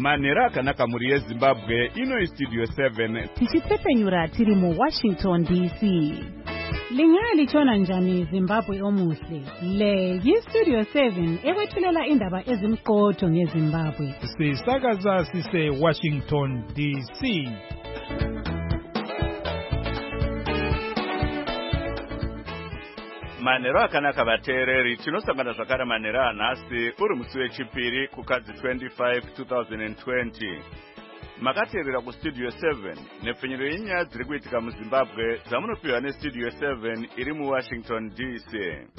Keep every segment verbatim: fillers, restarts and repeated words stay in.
Manera akanaka muri yeZimbabwe ino Studio seven tichipfepenyura tiri mu Washington D C. Lingaya lichona njani Zimbabwe omuhle. Le yiStudio seven ekwethulela indaba ezimqotho ngeZimbabwe. Sisakaza sise Washington D C. Manera akanaka vateereri tinosangana zvakare manera anhasi uri musi wechipiri kukadzi twenty-five twenty twenty. Makateerera kuStudio seven nepfenyero yenyaya dziri kuitika muZimbabwe dzamunopiwa neStudio seven iri muWashington D C.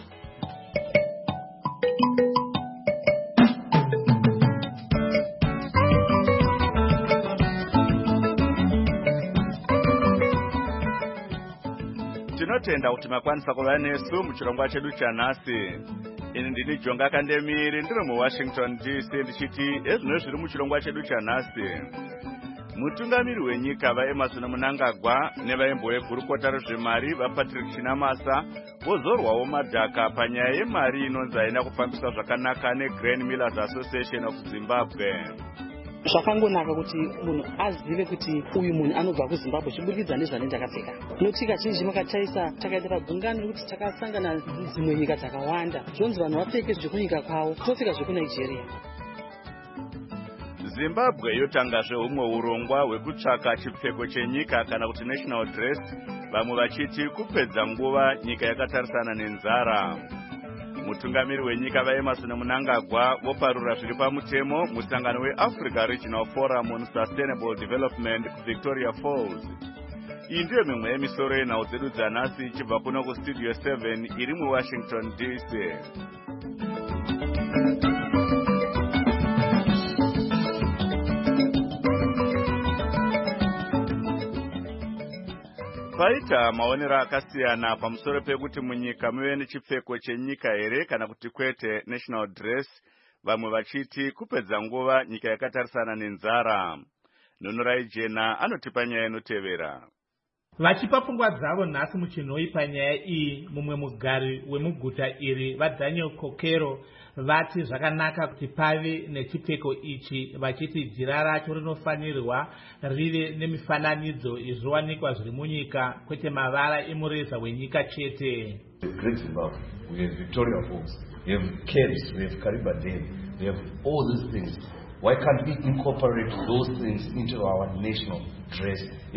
Tinotenda kuti makwanisa kuva nesu muchirongwa chedu chanhasi. Ini ndini Jonga Kandemiri ndiri muWashington D C ndichiti ezvino zviri muchirongwa chedu chanhasi. Mutungamiri wenyika vaEmmerson Mnangagwa nevaimbo vegurukota rezvemari vaPatrick Chinamasa vozorwawo madhaka panyaya yemari inonzi haina kufambisa zvakanaka neGrain Millers Association of Zimbabwe. Zvakangonaka kuti munhu azive kuti uyu munhu anobva kuZimbabwe chiburikidza nezvanenge takapfeka. Noti kazhinji makataisa takaita pagungano kuti takasangana dzimwe nyika dzakawanda. Zvonzi vanhu vapfeke zvekunyika kwavo, topfeka zvekuNigeria. Zimbabwe yotangazve humwe urongwa hwekutsvaka chipfeko chenyika kana kuti national dress, vamwe vachiti kupedza nguva nyika yakatarisana nenzara. Mutungamiri wenyika vaEmmerson Mnangagwa voparura zviri pamutemo musangano weAfrica Regional Forum on Sustainable Development kuVictoria Falls. Iyi ndiyo mimwe yemisoro yenhau dzedu dzanhasi ichibva kuno kuStudio seven iri muWashington D C. Paita maonero akasiyana pamusoro pekuti munyika muve nechipfeko chenyika here kana kuti kwete national dress, vamwe vachiti kupedza nguva nyika yakatarisana nenzara. Nunurai Jena anotipa nyaya inotevera. Vachipa pfungwa dzavo nhasi muchinhoi panyaya iyi, mumwe mugari wemuguta iri vaDaniel Kokero vati zvakanaka kuti pave nechipfeko ichi, vachiti jira racho rinofanirwa rive nemifananidzo izviwanikwa zviri munyika kwete mavara emureza wenyika chete. Great Zimbabwe, we have Victoria Falls, we have caves, we have Kariba Dam, we have all these things. Why can't we incorporate those things into our national dress?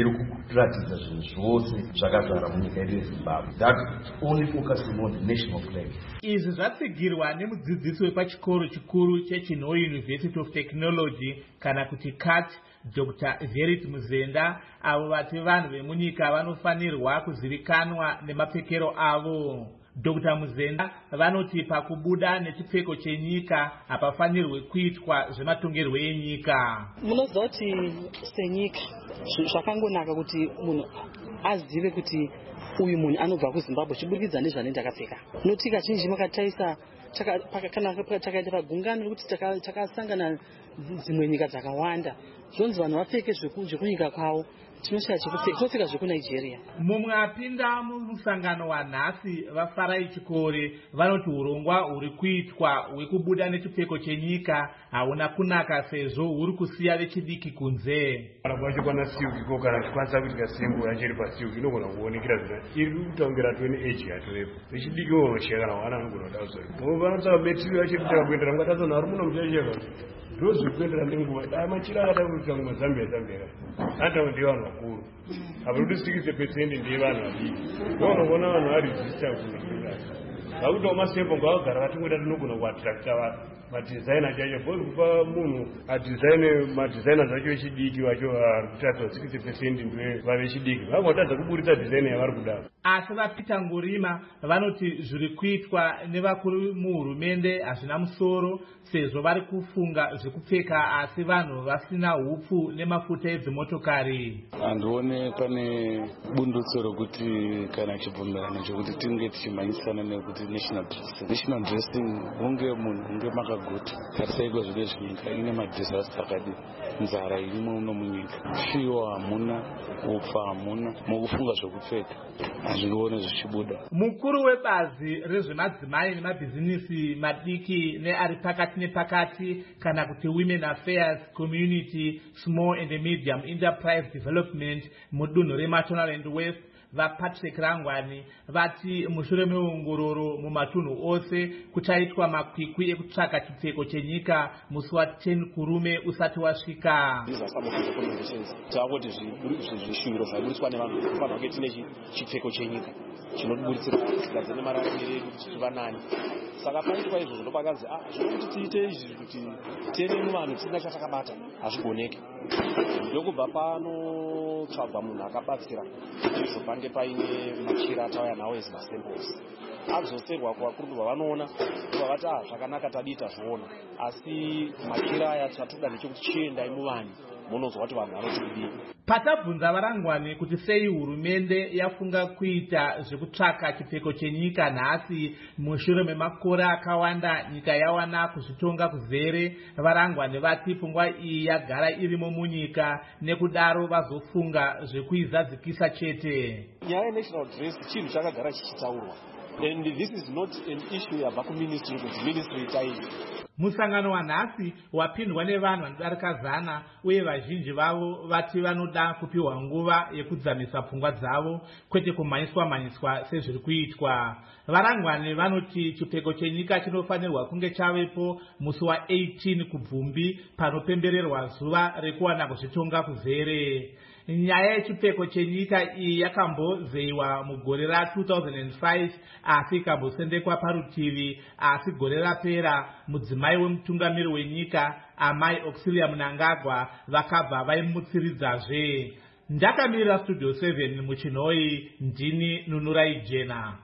That only focusing on the national flag. Izvi zvatsigirwa nemudzidzisi wepachikoro chikuru cheChinhoi University of Technology kana kuti C A T, Doctor Verit Muzenda, avo vati vanhu vemunyika vanofanirwa kuzivikanwa nemapfekero avo. Doctor Muzenda vanoti pakubuda nechipfeko chenyika hapafanirwe kuitwa zvematongerwo enyika. Munoziva kuti senyika zvakangonaka kuti munhu azive kuti uyu munhu anobva kuZimbabwe chiburikidza nezvanenge takapfeka. Noti kazhinji makataisa kana takaita pagungano kuti takasangana dzimwe nyika dzakawanda. Zvonzi vanhu vapfeke zvekunyika kwavo, tinoshaya chekupfeka zvekuNigeria. Mumwe apinda mumusangano wanhasi vaFarai Chikore vanoti urongwa huri kuitwa hwekubuda nechipfeko chenyika hauna kunaka sezvo huri kusiya vechidiki kunze. Kana kwachikwana siuki ko kana chikwanisa kuitika simbo yachiri pasiuki inogona kuonekera kuti iri kutaungira twenty age yatorepo. Vechidiki vonosheka kana wana anogona kudazori. Vovanza betiri yachiri kuendera mukatazana ari muno mutacheka. Those who kwenda ndenguwa amachira akada kuita mu Zambia Zambia. Hata ndi vanhu vakuru. Abudi sixty percent ndi vanhu vadiki. Ngono bona vanhu vari register kuno. Akuti omasepo ngawagara vatingweda tinogona kuattracta vanhu. Madesigner chacho bodi kupa munhu adesign madesigner zvacho vechidiki vacho arikutatwa sixty percent ndiwe vavechidiki. Vangotadza kuburitsa design yavari kuda. Asi vaPeter Ngurima vanoti zviri kuitwa nevakuru muhurumende hazvina musoro sezvo vari kufunga zvekupfeka asi vanhu vasina hupfu nemafuta edzimotokari. Handione pane bundutso rokuti kana chibvumirano chokuti tinge tichimhanyisana nekuti national dressing. National dressing hunge munhu hunge makaguta. Tarisaiko zviri zvinyika ine madhisaster akadi. Nzara irimo uno munyika. Fiwo hamuna, upfa hamuna, mukufunga zvekupfeka. zvinoona zvichibuda. Mukuru webazi rezvemadzimai nemabhizinisi madiki neari pakati nepakati kana kuti Women Affairs Community Small and Medium Enterprise Development mudunhu reMasvingo and West vaPatrick Rangwani vati mushure meongororo mumatunhu ose kuchaitwa makwikwi ekutsvaka chipfeko chenyika musi wa ten kurume usati wasvika. Takuti zvishuviro zvaburiswa nevanhu kufanira kunge tine chipfeko chenyika chinoburitsira gadzine mararamiro edu kuti tiva nani. Saka paitwa izvozvo ndopakanzi ah zvekuti tiite izvi kuti tiende muvanhu tisina chatakabata hazvigoneki. Ndokubva pano tsvagwa munhu akabatsira izvo pange paine machira atauya nawo as masamples azoserwa kuvakurudwa vanoona vavati ah zvakanaka tadita zvoona asi machira aya tatoda nechekuti chiendai muvanhu munozwa kuti vanhu vanotidii. Patabvunza varangwani kuti sei hurumende yafunga kuita zvekutsvaka chipfeko chenyika nhasi mushure memakore akawanda nyika yawana kuzvitonga kuzere, varangwani vati pfungwa iyi yagara irimo munyika nekudaro vazofunga zvekuizadzikisa chete. Nyaya yenational dress chinhu chakagara chichitaurwa and this is not an issue yabva kuministry kuti ministry itaii. Musangano wanhasi wapindwa nevanhu vanodarika zana uye vazhinji vavo vati vanoda kupiwa nguva yekudzamisa pfungwa dzavo kwete kumhanyiswa mhanyiswa sezviri kuitwa. Varangwani vanoti chipfeko chenyika chinofanirwa kunge chavepo musi wa eighteen kubvumbi panopembererwa zuva rekuwana kuzvitonga kuzere. Nyaya yechipfeko chenyika iyi yakambozeyiwa mugore ra two thousand five asi ikambosendekwa parutivi, asi gore rapera mudzimai wemutungamiri wenyika Amai Auxilia Mnangagwa vakabva vaimutsiridzazve. Ndakamirira Studio seven muChinoi, ndini Nunurai Jena.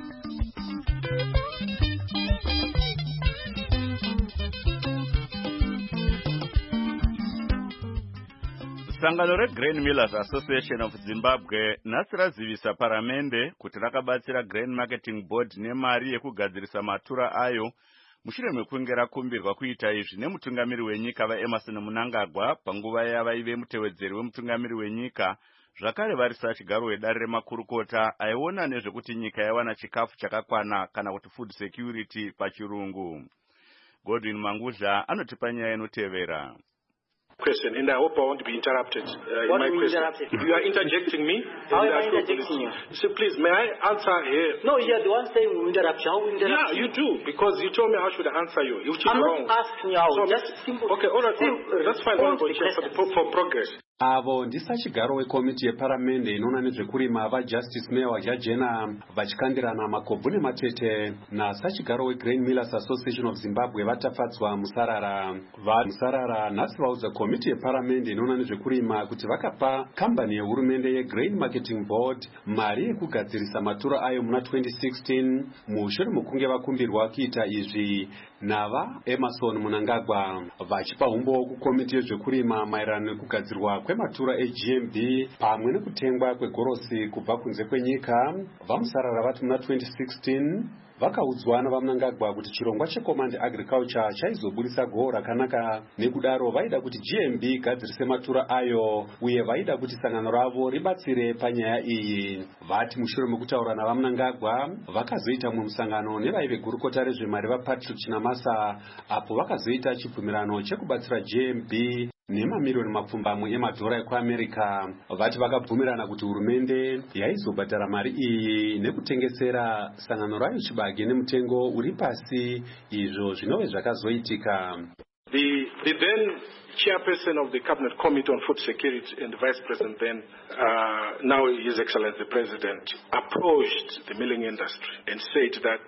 Sangano reGrain Millers Association of Zimbabwe nhasi razivisa paramende kuti rakabatsira Grain Marketing Board nemari yekugadzirisa matura ayo mushure mekunge rakumbirwa kuita izvi nemutungamiri wenyika vaEmmerson Mnangagwa panguva yavaive mutevedzeri wemutungamiri wenyika, zvakare varisa chigaro wedare remakurukota aiona nezvekuti nyika yawana chikafu chakakwana kana kuti food security pachirungu. Godwin Mangudla anotipa nyaya inotevera. Question, and I hope I won't be interrupted. Uh, what in my you question. interrupted? You are interjecting me. How am I interjecting you? So please, may I answer here? No, you are the one saying we interrupt you. How we interrupt Yeah, you do, because you told me how should I answer you. You I'm wrong. not asking you how. So, just simple. Okay, all right. Simple. That's fine. We'll go check for, the, for progress. avo ndisa chigaro wekomiti yeparamende inoona nezvekurima vaJustice Mayor waJajena vachikandirana makobvu nematete nasachigaro weGrain Millers Association of Zimbabwe vatafadzwa musarara. Vamusarara nhasi vaudza komiti yeparamende inoona nezvekurima kuti vakapa kambani yehurumende yeGrain Marketing Board mari yekugadzirisa matura ayo muna twenty sixteen mushure mekunge vakumbirwa kuita izvi navaEmmerson Mnangagwa. Vachipa umbo kukomiti yezvekurima maererano nekugadzirwa kwematura eG M B pamwe nekutengwa kwegorosi kubva kunze kwenyika, vamusarara vati muna twenty sixteen vakaudzwa navaMnangagwa kuti chirongwa cheCommand Agriculture chaizobudisa goho rakanaka, nekudaro vaida kuti G M B igadzirise matura ayo uye vaida kuti sangano ravo ribatsire panyaya iyi. Vati mushure mekutaura navaMnangagwa vakazoita mumwe musangano nevaive gurukota rezvemari vaPatrick Chinamasa apo vakazoita chibvumirano chekubatsira G M B nemamiliyoni mapfumbamwe emadhora ekuAmerica. Vati vakabvumirana kuti hurumende yaizobhadhara mari iyi nekutengesera sangano rayo chibage nemutengo uri pasi, izvo zvinove zvakazoitika. The, the then chairperson of the Cabinet Committee on Food Security and the Vice President then, uh, now His Excellency the President, approached the milling industry and said that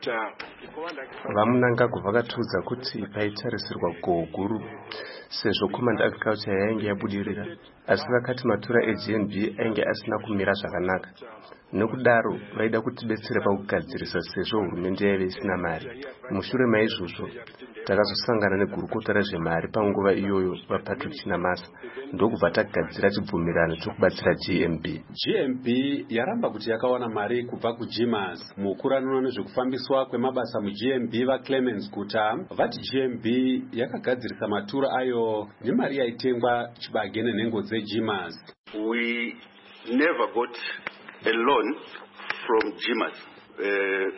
vaMnangagwa vakatiudza kuti paitarisirwa goho guru sezvo Command Agriculture yainge yabudirira, asi vakati matura eG M B ainge asina kumira zvakanaka. Nokudaro vaida kutibetsera pakugadzirisa sezvo hurumende yaive isina mari. Mushure maizvozvo takazosangana negurukota rezvemari panguva iyoyo vaPatrick Chinamasa, ndokubva tagadzira chibvumirano chokubatsira G M B. G M B yaramba kuti yakawana mari kubva kuGMAS. Mukuru anoona nezvekufambiswa kwemabasa muG M B vaClemens Guta vati G M B yakagadzirisa matura ayo nemari yaitengwa chibage nenhengo dzeGMAS. We never got a loan from G M A S uh,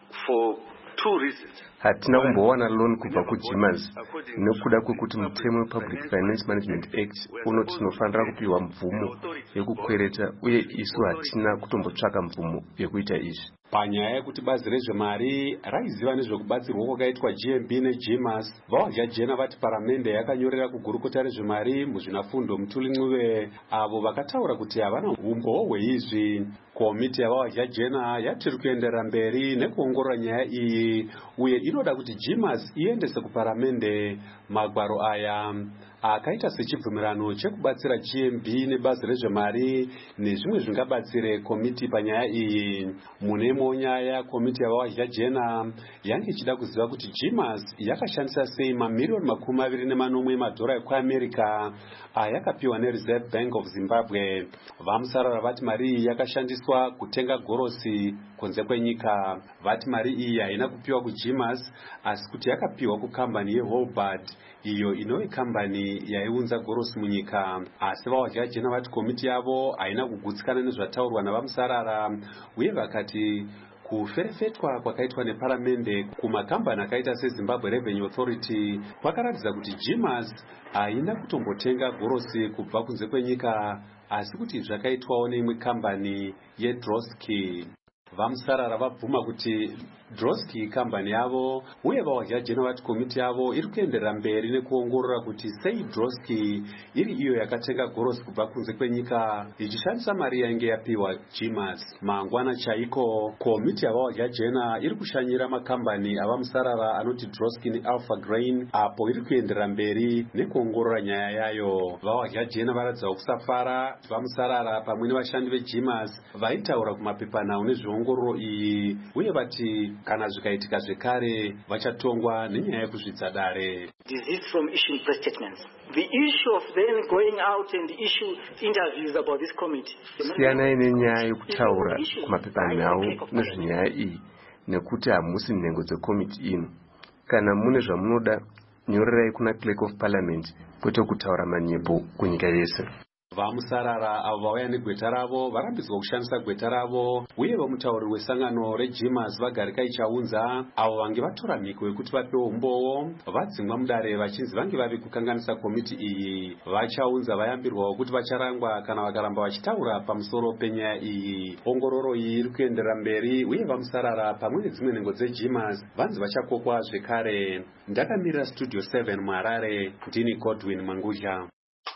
for two reasons. Hatina kumbowana loan kubva ku-G M A S nekuda kwekuti mutemo wePublic Finance Management Act unoti tinofanira kupiwa mvumo yekukwereta uye isu hatina kutombotsvaka mvumo yekuita izvi. Panyaya yekuti bazi rezvemari raiziva nezvekubatsirwa kwakaitwa G M B neG M A S, vawajajena vati paramende yakanyorera kugurukota rezvemari muzvinafundo Mutuli Ncube avo vakataura kuti havana umbo hweizvi. Komiti yavawajajena yatiri kuenderera mberi nekuongorora nyaya iyi uye inoda kuti G M A S iendese kuparamende magwaro aya akaita sechibvumirano chekubatsira G M B nebazi rezvemari nezvimwe zvingabatsire komiti panyaya iyi. Munemo nyaya komiti yavawajajena yange ichida kuziva kuti G M A S yakashandisa sei mamiliyoni makumi maviri nemanomwe madhora ekuAmerica ayakapiwa neReserve Bank of Zimbabwe. Vamusarara vati mari iyi yakashandiswa kutenga gorosi kunze kwenyika. Vati mari iyi haina kupiwa kuG M A S asi kuti yakapiwa kukambani yeHobart iyo inove kambani yaiunza gorosi munyika. Asi vawajajena vati komiti yavo haina kugutsikana nezvataurwa navamusarara uye vakati kuferefetwa kwakaitwa neparamende kumakambani akaita seZimbabwe Revenue Authority kwakaratidza kuti G M A S haina kutombotenga gorosi kubva kunze kwenyika asi kuti zvakaitwawo neimwe kambani yeDrosky. Vamusarara vabvuma kuti Drosky kambani yavo uye vawajajena vati komiti yavo iri kuenderera mberi nekuongorora kuti sei Drosky iri iyo yakatenga gorosi kubva kunze kwenyika ichishandisa mari yainge yapiwa G M A S. Mangwana chaiko komiti yavawajajena iri kushanyira makambani avamusarara anoti Drosky neAlpha Grain apo iri kuenderera mberi nekuongorora nyaya yayo. Vawajajena varatidza kusafara vamusarara pamwe nevashandi veG M A S vaitaura kumapepanhau nezveongororo iyi uye vati kana zvikaitika zvekare vachatongwa nenyaya yekuzvidza dare. Disease from issuing press statements. The issue of then going out and issue interviews about this committee. Siyanai nenyaya yekutaura kumapepanhau nezvenyaya iyi nekuti hamusi nhengo dzekomiti ino. Kana mune zvamunoda nyorerai kuna Clerk of Parliament kwete kutaura manyepo kunyika yese. Vamusarara avo vauya negweta ravo varambidzwa kushandisa gweta ravo uye vamutauri wesangano reG M A S vagarika ichaunza avo vange vatora mhiko yekuti vapewo umbowo vadzimwa mudare vachinzi vange vari kukanganisa komiti iyi. Vachaunza vayambirwawo kuti vacharangwa kana vakaramba vachitaura pamusoro penyaya iyi. Ongororo iyi iri kuenderera mberi uye vamusarara pamwe nedzimwe nhengo dzeG M A S vanzi vachakokwa zvekare. Ndakamirira Studio seven muHarare, ndini Godwin Mangudya.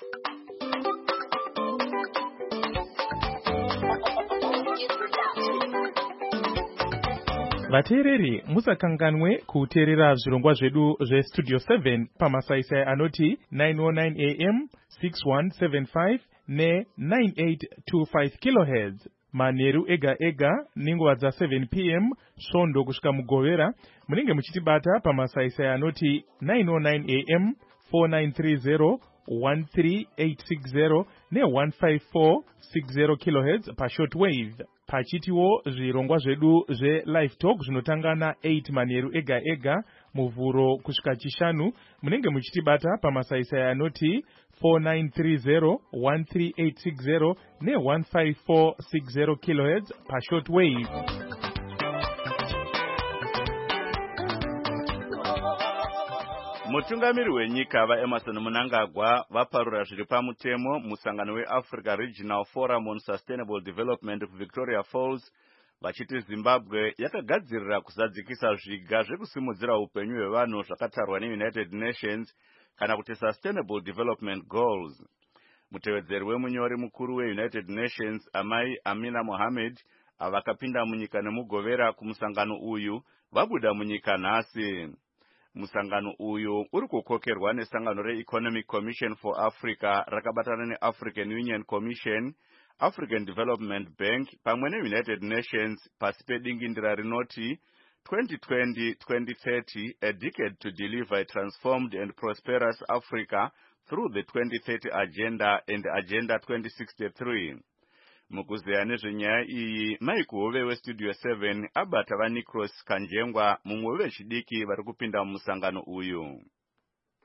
Vateereri musakanganwe kuteerera zvirongwa zvedu zveStudio seven pamasaisai anoti nine oh nine A M, six one seven five ne nine eight two five kilohertz. Manheru ega ega ninguva dza seven P M svondo kusvika mugovera munenge muchitibata pamasaisai anoti nine oh nine A M, four nine three zero, one three eight six zero ne one five four six zero kilohertz pashortwave. Pachitiwo zvirongwa zvedu zveLive Talk zvinotanga na eight manheru ega ega muvhuro kusvika chishanu munenge muchitibata pamasaisai anoti four nine three zero, one three eight six zero ne one five four six zero kilohertz pashortwave. Mutungamiri wenyika vaEmerson Mnangagwa vaparura zviri pamutemo musangano weAfrica Regional Forum on Sustainable Development kuVictoria Falls vachiti Zimbabwe yakagadzirira kuzadzikisa zviga zvekusimudzira upenyu hwevanhu zvakatarwa neUnited Nations kana kuti Sustainable Development Goals. Mutevedzeri wemunyori mukuru weUnited Nations Amai Amina Mohamed avakapinda munyika nemugovera kumusangano uyu vabuda munyika nhasi. Musangano uyu uri kukokerwa nesangano reEconomic Commission for Africa rakabatana neAfrican Union Commission, African Development Bank pamwe neUnited Nations pasi pedingindira rinoti twenty twenty to twenty thirty, a decade to deliver a transformed and prosperous Africa through the twenty thirty Agenda and Agenda twenty sixty-three. Mukuzeya nezvenyaya iyi maikuhove weStudio seven abata vaNicros Kanjengwa mumwe wevechidiki vari kupinda mumusangano uyu.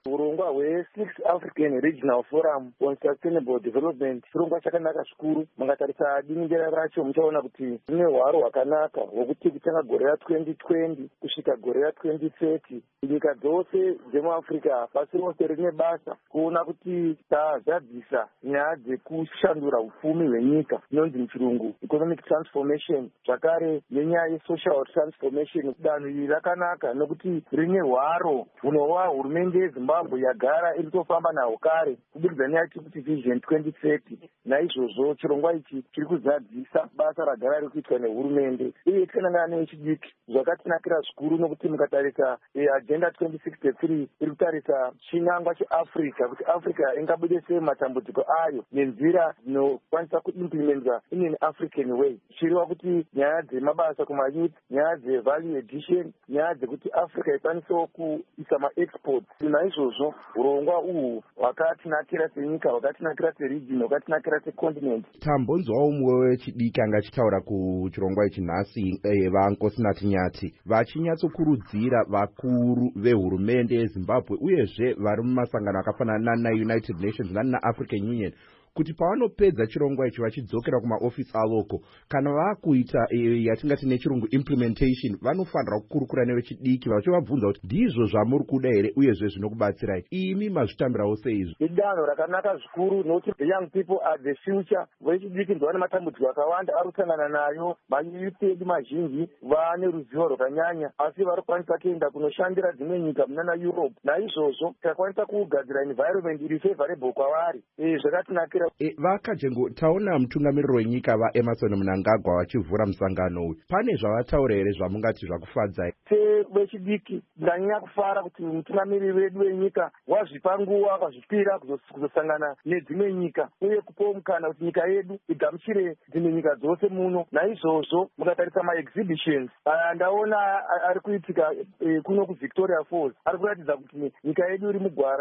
urongwa hwe-sixth African Regional Forum on Sustainable Development chirongwa chakanaka zvikuru. Mungatarisa diningira racho muchaona kuti rine hwaro hwakanaka hwokuti kutanga gore ra-twenty twenty kusvika gore ra-twenty thirty nyika dzose dzemuafrica pasi rose rine basa kuona kuti tazadzisa nyaya dzekushandura upfumi hwenyika inonzi muchirungu economic transformation, zvakare nenyaya yesocial transformation. Danho iri rakanaka nokuti rine hwaro hunova hurumende yeZimbabwe yagara iri tofamba nahwo kare kubudikidza neyati kuti vision twenty thirty. Naizvozvo chirongwa ichi chiri kuzadzisa basa ragara riri kuitwa nehurumende uye tikanangana nechidiki zvakatinakira zvikuru nokuti mukatarisa agenda twenty sixty-three iri kutarisa chinangwa cheafrica kuti africa ingabude sei matambudziko ayo nenzira dzinokwanisa kuimplementwa in an African way. Chiriwa kuti nyaya dzemabasa kumayouth, nyaya dzevalue addition, nyaya dzekuti africa ikwanisewo kuisa maexports. Naizvozvo urongwa uhwu hwakatinakira senyika, hwakatinakira seregion, hwakatinakira secontinent. Tambonzwawo mumwe wechidiki anga achitaura kuchirongwa ichi nhasi vaNkosinati Nyati vachinyatsokurudzira vakuru vehurumende yeZimbabwe uyezve vari mumasangano akafanana naUnited Nations naAfrican Union kuti pavanopedza chirongwa ichi vachidzokera kumaofisi avoko kana vakuita e, yatingati nechirungu implementation vanofanira kukurukura nevechidiki vachivabvunza kuti ndizvo zvamuri kuda here uyezve zvinokubatsirai imi mazvitambirawo seizvo. Idanho rakanaka zvikuru nokuti the young people are the future. Vechidiki ndovane matambudziko akawanda ari kusangana nayo. Mayuth edu mazhinji vane ruzivo rwakanyanya asi vari kukwanisa kuenda kunoshandira dzimwe nyika munana Europe. Naizvozvo takakwanisa kugadzira environment iri favorable kwavari. E, zvakatinakira. E, vakajengo taona mutungamiriri wenyika vaEmerson Mnangagwa vachivhura musangano uyu. Pane zvavataura here zvamungati zvakufadzai? Vechidiki ndanyanya kufara kuti mutungamiriri wedu wenyika wazvipa nguva akazvipira kuzosangana nedzimwe nyika uye kupawo mukana kuti nyika yedu igamuchire dzimwe nyika dzose muno. Naizvozvo mukatarisa maexhibitions ndaona ari kuitika kuno kuVictoria Falls ari kuratidza kuti nyika yedu iri mugwara.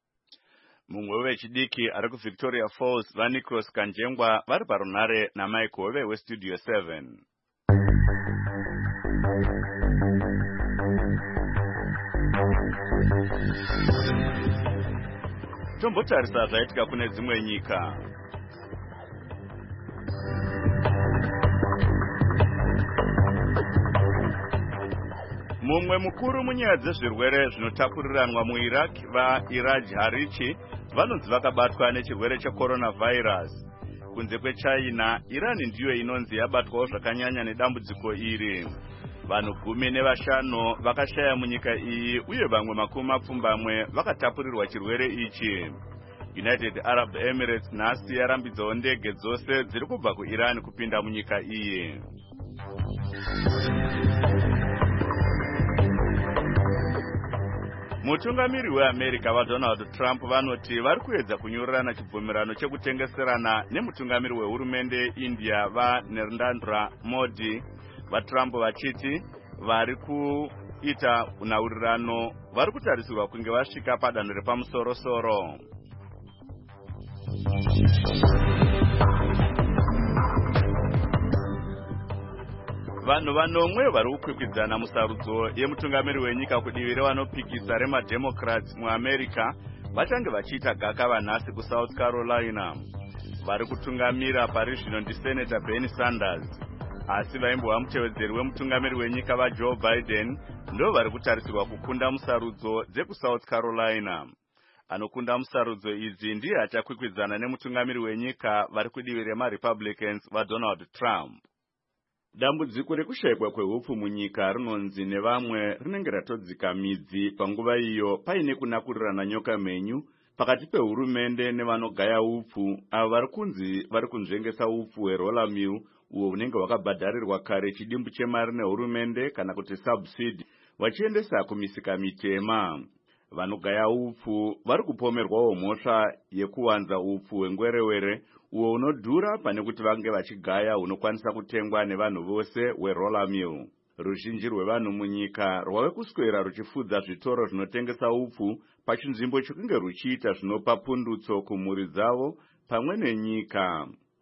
Mumwe wechidiki ari kuVictoria Falls vaNicholas Kanjengwa vari parunhare naMike Hove weStudio seven. Tombotarisa zvaitika kune dzimwe nyika. Mumwe mukuru munyaya dzezvirwere zvinotapuriranwa muIraq vaIraj Harichi vanonzi vakabatwa nechirwere checoronavirus. Kunze kweChina, Iran ndiyo inonzi yabatwawo zvakanyanya nedambudziko iri. Vanhu gumi nevashanu vakashaya munyika iyi uye vamwe makumi mapfumbamwe vakatapurirwa chirwere ichi. United Arab Emirates nhasi yarambidzawo ndege dzose dziri kubva kuIran kupinda munyika iyi. Mutungamiri weAmerica vaDonald Trump vanoti vari kuedza kunyorerana chibvumirano chekutengeserana nemutungamiri wehurumende yeIndia vaNarendra Modi. VaTrump vachiti vari kuita nhaurirano vari kutarisirwa kunge vasvika padanho repamusoro-soro. Vanhu vanomwe vari kukwikwidzana musarudzo yemutungamiri wenyika kudivi revanopikisa remademocrats muAmerica vachange vachiita gakava nhasi kuSouth Carolina. Vari kutungamira pari zvino ndiSenator Bernie Sanders, asi vaimbova mutevedzeri wemutungamiri wenyika vaJoe Biden ndo vari kutarisirwa kukunda musarudzo dzekuSouth Carolina. Anokunda musarudzo idzi ndiye achakwikwidzana nemutungamiri wenyika vari kudivi remaRepublicans vaDonald Trump. Dambudziko rekushayikwa kwehupfu munyika rinonzi nevamwe rinenge ratodzika midzi panguva iyo paine kunakurirana nyoka menyu pakati pehurumende nevanogaya upfu avo vari kunzi vari kunzvengesa upfu hweroller mill uwo unenge hwakabhadharirwa kare chidimbu chemari nehurumende kana kuti subsidy vachiendesa kumisika mitema. Vanogaya upfu vari kupomerwawo mhosva yekuwanza upfu hwengwerewere uwo unodhura pane kuti vange vachigaya hunokwanisa kutengwa nevanhu vose hweroller mill. Ruzhinji rwevanhu munyika rwave kuswera ruchifudza zvitoro zvinotengesa upfu pachinzvimbo chokunge ruchiita zvinopa pundutso kumhuri dzavo pamwe nenyika.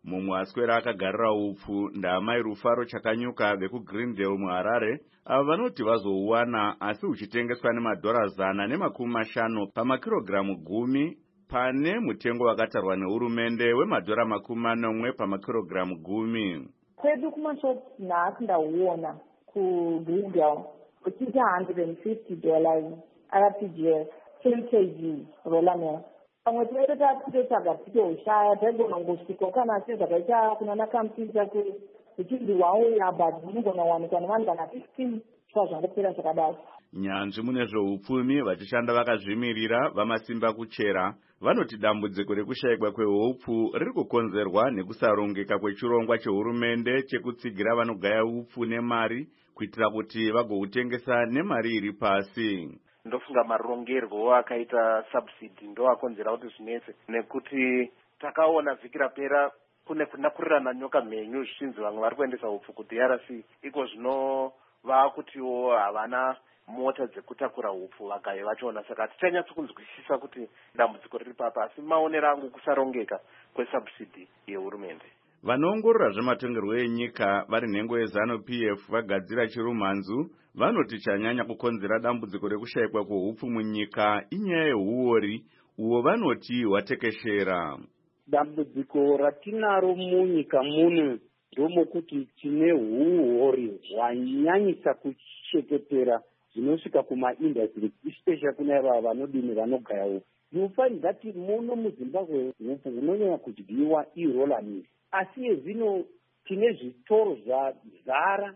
mumwe aswera akagarira upfu ndaamai Rufaro Chakanyuka vekuGreendale muHarare, ava vanoti vazouwana asi uchitengeswa nemadhora zana nemakumi mashanu pamakirogiramu gumi pane mutengo wakatarwa nehurumende wemadhora makumi manomwe pamakirogiramu gumi. Kwedu kumashopu nhasi ndauona kuGreendale uchiita one hundred fifty dollars R P G S ten kilograms roller mill. Pamwe tinenge tatitotsvaga titoshaya taigona ngosvika kana sezvakaita kunana kampisa zvichibvi wauya but unogona wanikwa nevanhu kana fifteen sva zvangopera zvakadaro. Nyanzvi mune zveupfumi vachishanda vakazvimirira vamasimba kuchera vanoti dambudziko rekushayikwa kweupfu riri kukonzerwa nekusarongeka kwechirongwa chehurumende chekutsigira vanogaya upfu nemari kuitira kuti vagoutengesa nemari iri pasi. Ndofunga marongerwo akaita subsidy ndo akonzera kuti zvinetse, nekuti takaona vhiki rapera kune kunakurirana nyoka mhenyu zvichinzi vamwe vari kuendesa upfu ku D R C, iko zvino vaakutiwo havana mota dzekutakura upfu vagaye vachiona. Saka tichanyatsokunzwisisa kuti dambudziko riri papa, asi maonero angu kusarongeka kwesubsidy yehurumende. Vanoongorora zvematongerwo enyika vari nhengo yeZanu P F vagadzira chirumhanzu vanoti chanyanya kukonzera dambudziko rekushayikwa kweupfu munyika inyaya yehuori uwo vanoti hwatekeshera. Dambudziko ratinaro munyika muno ndomokuti tine huori hwanyanyisa kuchetepera zvinosvika kumaindustry, especially kuna ava vanodini vanogaya upfu. You find that muno muZimbabwe upfu hunonyanya kudyiwa iroller mill, asi ezvino tine zvitoro zvazara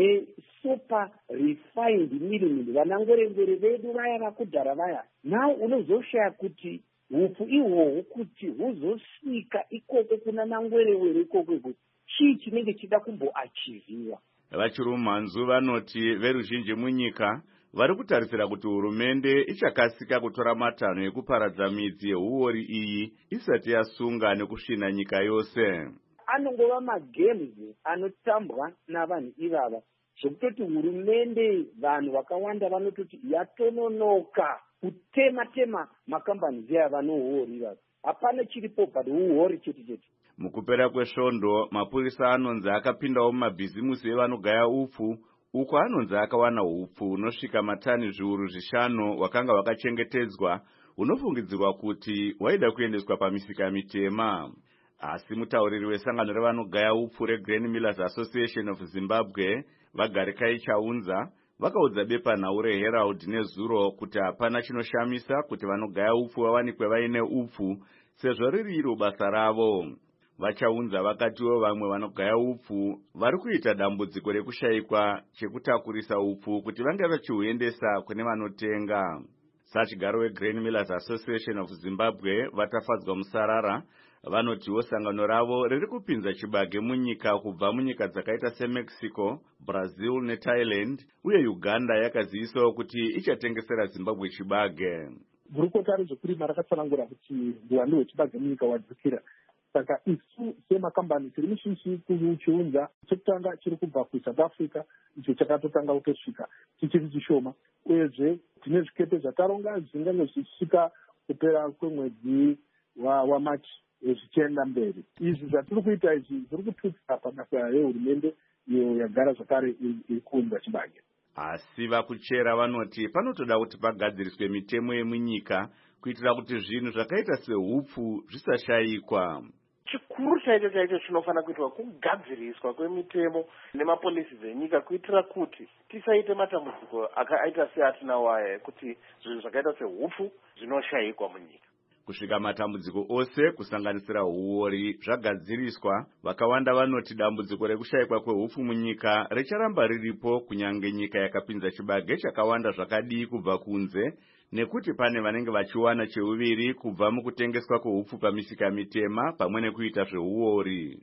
nesuper refined mill, vanangwerengwere vedu vaya vakudhara vaya. Now unozoshaya kuti upfu ihwohwo kuti huzosvika ikoko kuna nangwerewere ikoko chii chinenge chida kumboachiviwa. Vachirumhanzu vanoti veruzhinji munyika vari kutarisira kuti hurumende ichakasika kutora matanho ekuparadza midzi yehuori iyi isati yasunga nekusvina nyika yose. Anongova magames anotambwa navanhu ivava zvekutoti hurumende vanhu vakawanda vanototi yatononoka kutema tema makambani aya vanohuori ivava. Hapana chiripo but huori chete chete. Mukupera kwesvondo mapurisa anonzi akapindawo mumabhizimusi evanogaya upfu uko anonzi akawana upfu unosvika matani zviuru zvishanu wakanga wakachengetedzwa unofungidzirwa kuti waida kuendeswa pamisika mitema. Asi mutauriri wesangano revanogaya upfu reGrain Millers Association of Zimbabwe Vagarikai Chaunza vakaudza bepanhau reHerald nezuro kuti hapana chinoshamisa kuti vanogaya upfu vawanikwe vaine upfu sezvo riri iro basa ravo. Vachaunza vakatiwo vamwe vanogaya upfu vari kuita dambudziko rekushayikwa chekutakurisa upfu kuti vange vachihuendesa kune vanotenga. Sachigaro weGrain Millers Association of Zimbabwe vatafadzwa musarara vanotiwo sangano ravo riri kupinza chibage munyika kubva munyika dzakaita seMexico, Brazil neThailand uye Uganda yakazivisawo kuti ichatengesera Zimbabwe chibage. Gurukota rezvekurima rakatsanangura kuti uwandu hwechibage munyika wadzikira. Saka isu semakambani tiri mushishi kuchiunza chekutanga chiri kubva kuSouth Africa icho chakatotanga kutosvika chichiri chishoma, uyezve tine zvikepe zvataronga zvingange zvichisvika kupera kwemwedzi waMachi zvichienda mberi. Izvi zvatiri kuita izvi zviri kututsira pabasa yehurumende iyo yagara zvakare iri kuunza chibage. Asi vakuchera vanoti panotoda kuti pagadziriswe mitemo yemunyika kuitira kuti zvinhu zvakaita seupfu zvisashayikwa. Chikuru chaicho chaicho chinofanira kuitwa kugadziriswa kwemitemo nemapolisi dzenyika kuitira kuti tisaite matambudziko akaita seatinawo aya kuti zvinhu zvakaita seupfu zvinoshayikwa munyika. Kusvika matambudziko ose kusanganisira huori zvagadziriswa, vakawanda vanoti dambudziko rekushayikwa kweupfu munyika richaramba riripo kunyange nyika yakapinza chibage chakawanda zvakadii kubva kunze, nekuti pane vanenge vachiwana cheuviri kubva mukutengeswa kweupfu pamisika mitema pamwe nekuita zvehuori.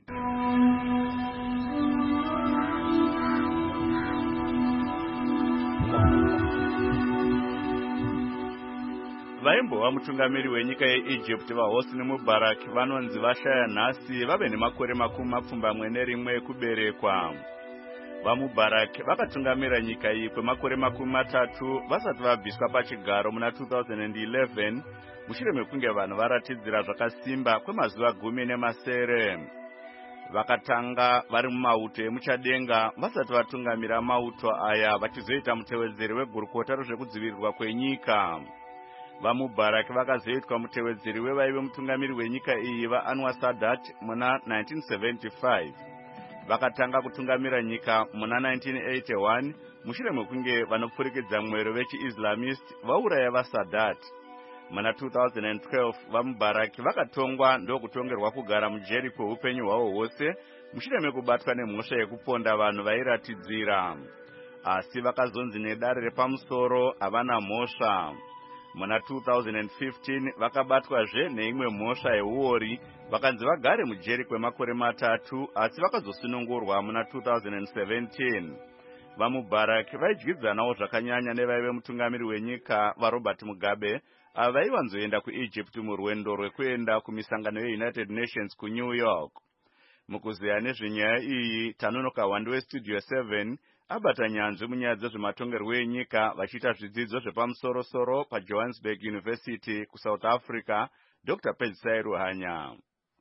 Vaimbova mutungamiri wenyika yeEgypt vaHosni Mubarak vanonzi vashaya nhasi vave nemakore makumi mapfumbamwe nerimwe ekuberekwa. VaMubarak vakatungamira nyika iyi kwemakore makumi matatu vasati vabviswa pachigaro muna two thousand eleven mushure mekunge vanhu varatidzira zvakasimba kwemazuva gumi nemasere. vakatanga vari mumauto emuchadenga vasati vatungamira mauto aya vachizoita mutevedzeri wegurukota rezvekudzivirirwa kwenyika. VaMubarak vakazoitwa mutevedzeri wevaive mutungamiri wenyika iyi vaAnwar Sadat muna nineteen seventy-five. Vakatanga kutungamira nyika muna nineteen eighty-one mushure mekunge vanopfurikidza mwero vechi-Islamist vauraya vaSadat. Muna two thousand twelve vaMubarak vakatongwa ndokutongerwa kugara mujeri kweupenyu hwavo hwose mushure mekubatwa nemhosva yekuponda vanhu vairatidzira. Asi vakazonzi nedare repamusoro havana mhosva. Muna two thousand fifteen vakabatwazve neimwe mhosva yeuori vakanzi vagare mujeri kwemakore matatu asi vakazosunungurwa muna two thousand seventeen. VaMubarak vaidyidzanawo zvakanyanya nevaive mutungamiri wenyika vaRobert Mugabe ava vaivanzoenda kuEgypt murwendo rwekuenda kumisangano yeUnited Nations kuNew York. Mukuziya nezvenyaya iyi tanonoka hwando westudio seven abata nyanzvi munyaya dzezvematongerwo enyika vachiita zvidzidzo zvepamusoro-soro paJohannesburg University kuSouth Africa, Doctor Pedzisai Ruhanya.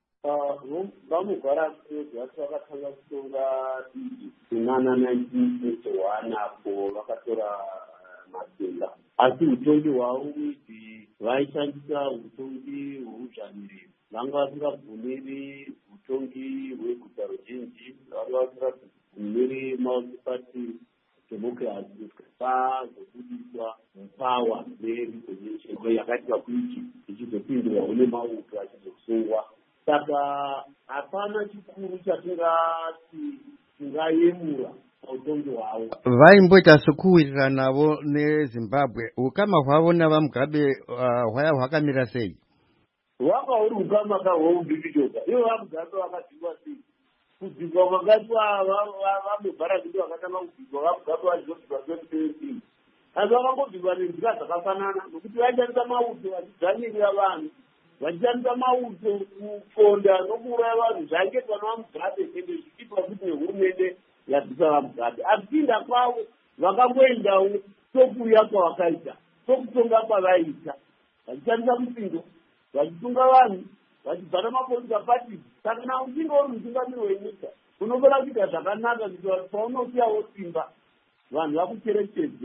VaMubarak vati vakatanga kutonga kunana nineteen eighty-one apo vakatora matenga, asi utongi hwavo idzi vaishandisa utongi hweudzvanyiririro. Vanga vasingabvumiri utongi hweguta ruzhinji, vanga vasingabvumiri multi-party democracy pazobudiswa mupawa nerevolution yakaitwa kuIgypt ichizopindurwa nemauto achizokusungwa. Saka hapana chikuru chatingati tingayemura utongi hwavo. Vaimboita sekuwirirana navo neZimbabwe. Ukama hwavo navaMugabe hwaya hwakamira sei? Hwanga huri ukama kahwoudhikichoka. Ivo vaMugabe vakadzingwa sei? Kudzingwa kwakaitwa vaMubarak ndivo vakatanga kudzingwa, vaMugabe vachizodzingwa twenty seventeen. Asi vakangodzingwa nenzira dzakafanana nokuti vaishandisa mauto vachidzvanirira vanhu, vachishandisa mauto kuponda nokuuraya vanhu zvaingetwa navaMugabe ende zvichiitwa futi nehurumende yadzisa vaMugabe. Akupinda kwavo vakangoendawo sokuuya kwavakaita, sokutonga kwavaita, vachishandisa musindo, vachitunga vanhu, vachibva namapolisa parties. Saka kana uchinge uri mutungamiri wenyika unofanira kuita zvakanaka kuti vanhu paunosiyawo simba vanhu vakucherechedze.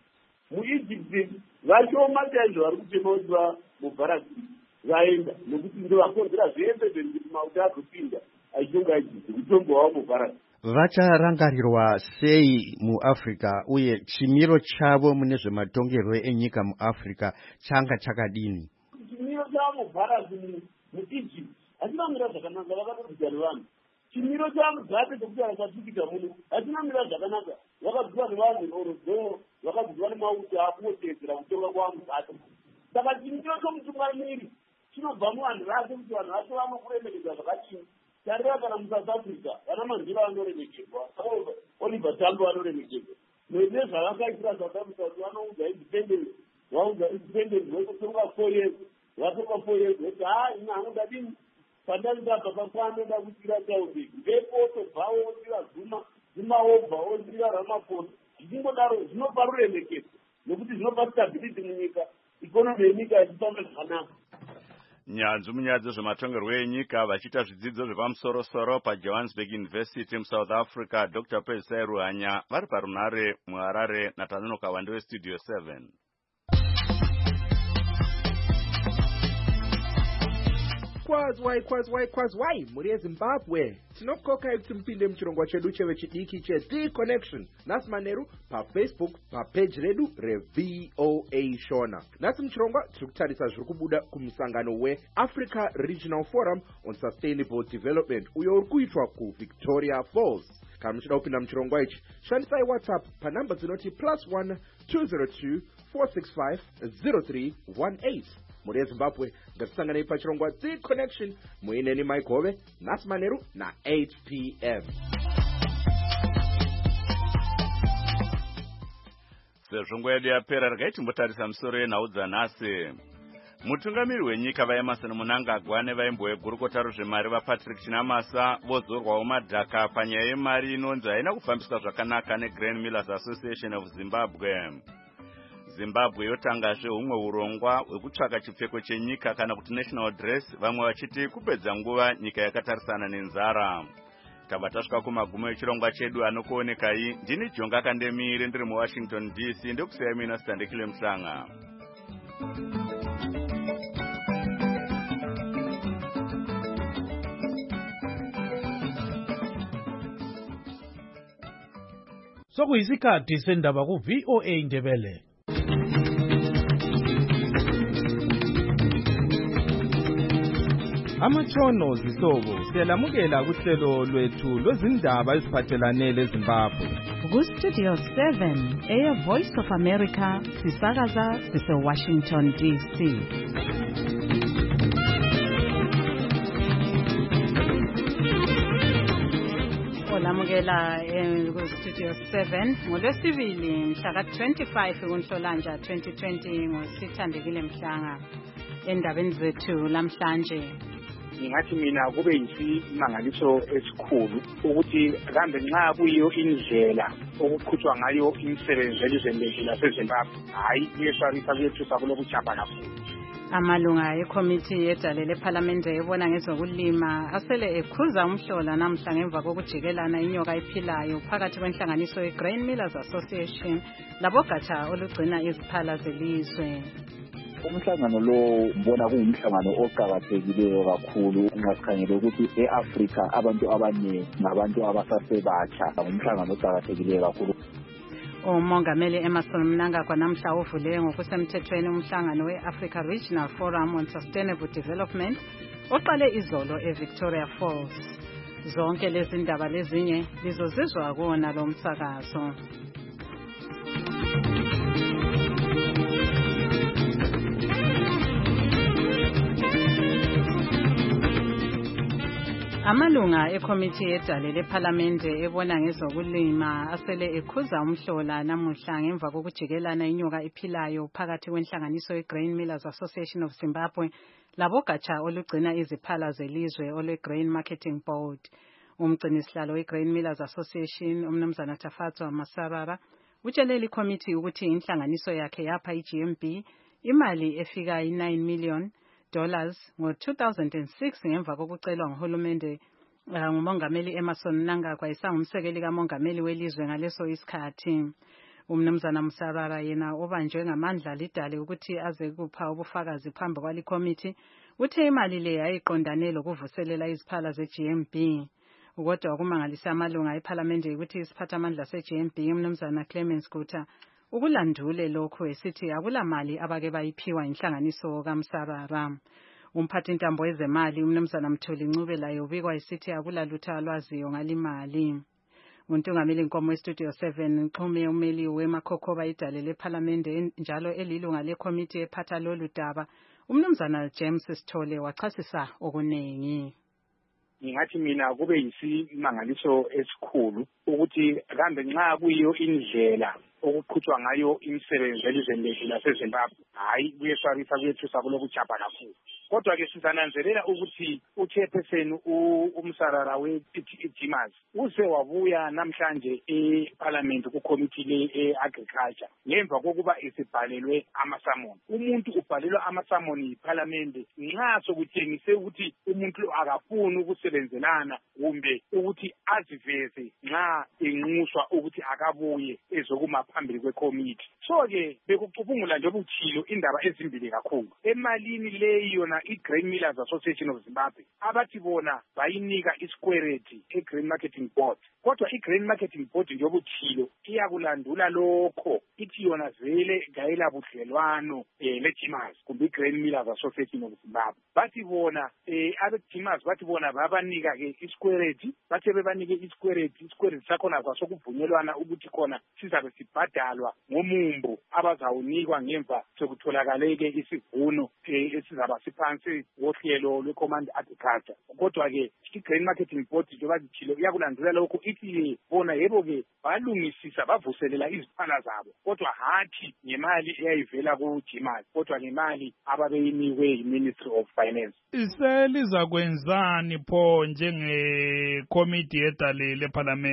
MuEgypt vashoma chaizvo vari kuchema kuti vaMubarak vaenda nokuti ndo vakonzera zvese zvekuti mauto azopinda achitonga Egypt utongo hwavo Mubarak. Vacharangarirwa sei muAfrica uye chimiro chavo mune zvematongerwo enyika muAfrica changa chakadini? Chimiro chaMubarak muEgypt hatinamira zvakanaka, vakatodzika nevanhu. Chimiro chaMugabe chekuti akatsvukika muno hatinamira zvakanaka, vakadzikwa nevanhu orozoro, vakadzikwa nemauto akuotedzera kutonga kwaMugabe. Saka chimiro chomutungamiri chinobva muvanhu vake kuti vanhu vacho vanokuremekedza zvakadini. Tarira kana muSouth Africa vana Mandela vanoremekedzwa, Oliver Tambo vanoremekedzwa nezvavakaitira South Africa kuti vanoudza independence, vaudza independence wekutonga four years, vatonga four years voti ha ina anoda dini pandandabva pakwanoda kutsira Taubek mbepo otobva otsira Zuma, Zuma obva otsira Ramaphosa. Zvichingodaro zvinopa ruremekedzo nokuti zvinopa stability munyika, ikonomi yenyika ichifamba zvakanaka. Nyanzvi munyaya dzezvematongerwo enyika vachiita zvidzidzo zvepamusoro-soro paJohannesburg University muSouth Africa, Doctor Pedzisai Ruhanya vari parunhare muHarare naTanonoka hwando westudio seven. Kwazwai kwazwai kwazwai muri yeZimbabwe, tinokokai kuti mupinde muchirongwa chedu cheve chidiki cheThe Connection nhasi manheru paFacebook papeji redu reV O A Shona. Nhasi muchirongwa tiri kutarisa zviri kubuda kumusangano weAfrica Regional Forum on Sustainable Development uyo uri kuitwa kuVictoria Falls. Kana muchida kupinda muchirongwa ichi shandisai WhatsApp panhamba dzinoti plus one two zero two four six five zero three one eight. Muri yeZimbabwe ngatisanganei pachirongwa The Connection muineni Maikove nhasi manheru na eight p m. Sezvo nguva yedu yapera regai timbotarisa musoro yenhau dzanhasi. Mutungamiri wenyika vaEmmerson Mnangagwa nevaimbo vegurukota rwezvemari vaPatrick Chinamasa vozorwawo madhaka panyaya yemari inonzi haina kufambiswa zvakanaka neGrain Millers Association of Zimbabwe. Zimbabwe yotangazve humwe urongwa hwekutsvaka chipfeko chenyika kana kuti national dress, vamwe vachiti kupedza nguva nyika yakatarisana nenzara. tabva tasvika kumagumo echirongwa chedu anokuonekai. Ndini Jonga Kandemire ndiri muWashington D C. Ndokusiyai mina Sitandekile Mhlanga. Sokuyisikhathi sendaba ku V O A Ndebele. Amatshono zihlobo siyalamukela kuhlelo lwethu lwezindaba eziphathelane leZimbabwe. Ku Studio seven, Air Voice of America, sisakaza sise Washington D C. Olamukela ku Studio seven ngolwesibili mhla ka twenty-five kuNhlolanja twenty twenty ngoSithandekile Mhlanga. Endabeni zethu lamhlanje ngingathi mina kube yisimangaliso esikhulu ukuthi kambe nxa kuyiyo indlela okuqhutshwa ngayo imisebenzi elizweni lethu laseZimbabwe hayi kuyesarisa kuyethusa kulokuchapha kakhulu. Amalunga ekomiti yedale lephalamende ebona ngezokulima asele ekhuza umhlola namhla ngemva kokujikelana inyoka ephilayo phakathi kwenhlanganiso yeGrain Millers Association labogatsha olugcina iziphala zelizwe. Umhlangano lo mbona kungumhlangano oqhakathekileyo kakhulu nxa sikhangele ukuthi eAfrika abantu abaningi ngabantu abasasebatsha. Umhlangano oqhakathekileyo kakhulu. Umongameli Emmerson Mnangagwa namhla uvule ngokusemthethweni umhlangano we-Africa Regional Forum on Sustainable Development oqale izolo eVictoria Falls. Zonke lezi ndaba lezinye lizozizwa kuwona lo msakazo. Amalunga ekomiti yedale lephalamende ebona ngezokulima asele ekhuza umhlola namuhla ngemva kokujikelana inyoka ephilayo phakathi kwenhlanganiso yeGrain Millers Association of Zimbabwe labogatsha olugcina iziphala zelizwe olweGrain Marketing Board. Umgcinisihlalo weGrain Millers Association umnumzana Tafatswa Masarara utsheleli komiti ukuthi inhlanganiso yakhe yapha iG M B imali efika i-nine million dollars ngo two thousand six ngemva kokucelwa nguhulumende uh, ngumongameli Emmerson Mnangagwa isangumsekeli kamongameli welizwe ngaleso isikhathi. Umnumzana Msarara yena obanjwe ngamandla lidale ukuthi aze kupha ubufakazi phambi kwali committee uthe imali le yayiqondane lokuvuselela iziphala zeG M B. Kodwa kumangalisa amalunga eParliament ukuthi isiphathamandla seG M B umnumzana Clemens Gutha ukulandule lokho esithi akulamali abake bayiphiwa inhlanganiso kaMsarara. Umphathi intambo ezemali umnumzana Mtholi Ncube layo ubikwa esithi akulalutho alwaziyo ngalimali. Untungameli Nkomo eStudio seven Xhume umeli weMakhokhoba idale leParliament njalo elilunga lekomiti ephatha lolu daba umnumzana James Sithole wachasisa okunengi. Ngingathi mina kube yisimangaliso esikhulu ukuthi kambe nxa kuyiyo indlela okuqhutshwa ngayo imisebenzi elizweni lethu laseZimbabwe hayi kuyesarisa kuyethusa kulokuchapha kakhulu. Kodwa ke sizananzelela ukuthi uchairperson uMsarara we-Dimas uze wabuya namhlanje eParliament kucommittee le-agriculture ngemva kokuba esibhalelwe amasamoni. Umuntu ubhalelwa amasamoni yiParliament nxa sokutshengise ukuthi umuntu akafuni ukusebenzelana kumbe ukuthi aziveze nxa enxuswa ukuthi akabuye ezokuma phambili kwekomiti. So ke bekucubungula nje ubuthilo indaba ezimbili kakhulu. Emalini leyo yona iGrain Millers Association of Zimbabwe abathi bona bayinika isquareti eGrain Marketing Board. Kodwa iGrain Marketing Board nje obuthilo iyakulandula lokho ithi yona vele gayela budlelwano eh leDimas kumbe iGrain Millers Association of Zimbabwe. Bathi bona eh abeDimas bathi bona babanika ke isquareti bathe bebanike isquareti isquareti sakhona kwasokuvunyelwana ukuthi khona sizabe sibhadalwa ngomumbo abazawunikwa ngemva sokutholakale isivuno esizaba siphansi wohlelo lwecommand agriculture. Kodwa ke iGrain Marketing Board njengoba zithilo iyakulandula lokho ithi bona yebo ke balungisisa bavuselela iziphala zabo kodwa hathi ngemali eyayivela kuDimas kodwa ngemali ababeyiniwe yiMinistry of Finance. Iseliza kwenzani pho njenge committee yedale leParliament?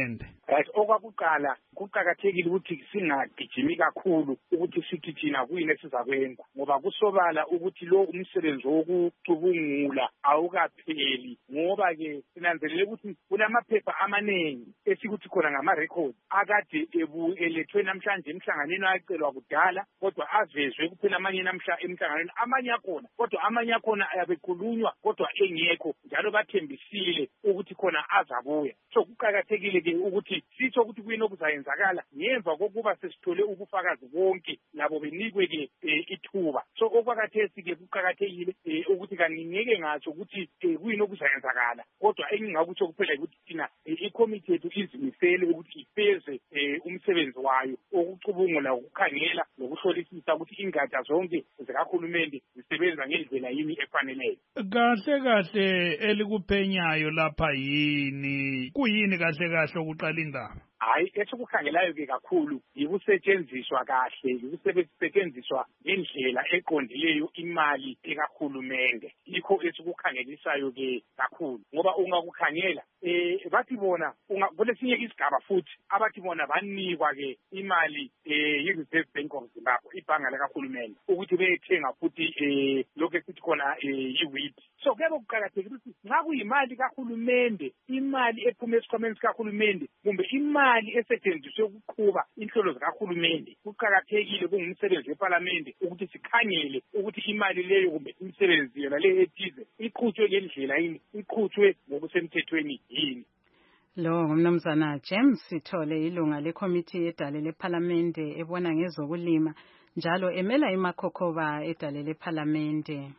right okwakuqala kuqakathekile ukuthi singagijimi kakhulu ukuthi sithi thina kuyini esizakwenza ngoba kusobala ukuthi lo umsebenzi wokucubungula awukapheli ngoba ke sinanzelele ukuthi kunamaphepha amaningi esikuthi khona ngama-record akade ebu elethwe namhlanje emhlanganweni ayecelwa kudala kodwa avezwe kuphela amanye namhla emhlanganweni amanye akhona kodwa amanye akhona ayabekhulunywa kodwa engekho njalo bathembisile ukuthi khona azabuya so kuqakathekile ke ukuthi sitho ukuthi kuyini okuzayenzakala ngemva kokuba sesithole ubufakazi bonke labo benikwe ke ithuba so okwakathesi ke kuqakathekile ukuthi kaningeke ngatsho ukuthi kuyini okuzayenzakala kodwa engingakutsho kuphela ukuthi thina i-committee yethu izimisele ukuthi ifeze umsebenzi wayo okucubungula ukukhangela nokuhlolisisa ukuthi ingatsha zonke zikahulumende zisebenza ngendlela yini efaneleyo. Kahle kahle elikuphenyayo lapha yini kuyini kahle kahle okuqala indaba? Hayi esikukhangelayo ke kakhulu yikusetshenziswa kahle yikusetshenziswa ngendlela eqondileyo imali ekahulumende yikho esikukhangelisayo ke kakhulu ngoba ungakukhangela eh bathi bona kulesinye isigaba futhi abathi bona banikwa ke imali eh yi-Reserve Bank of Zimbabwe ibhanga lekahulumende ukuthi beyethenga futhi eh lokho esithi khona yi-wheat so kuyaba kuqakathekile ukuthi nxa kuyimali kahulumende imali ephuma esikhwameni sikahulumende kumbe imali imali esetshenziswe ukuqhuba inhlolo zikahulumende kuqakathekile kungumsebenzi weparlamente ukuthi sikhangele ukuthi imali leyo kumbe imisebenzi yona leyo ethize iqhutshwe ngendlela yini iqhutshwe ngokusemthethweni yini. Lo ngumnumzana James Sithole ilunga lekomiti yedale leparlamente ebona ngezokulima njalo emela imakhokhoba edale leparlamente.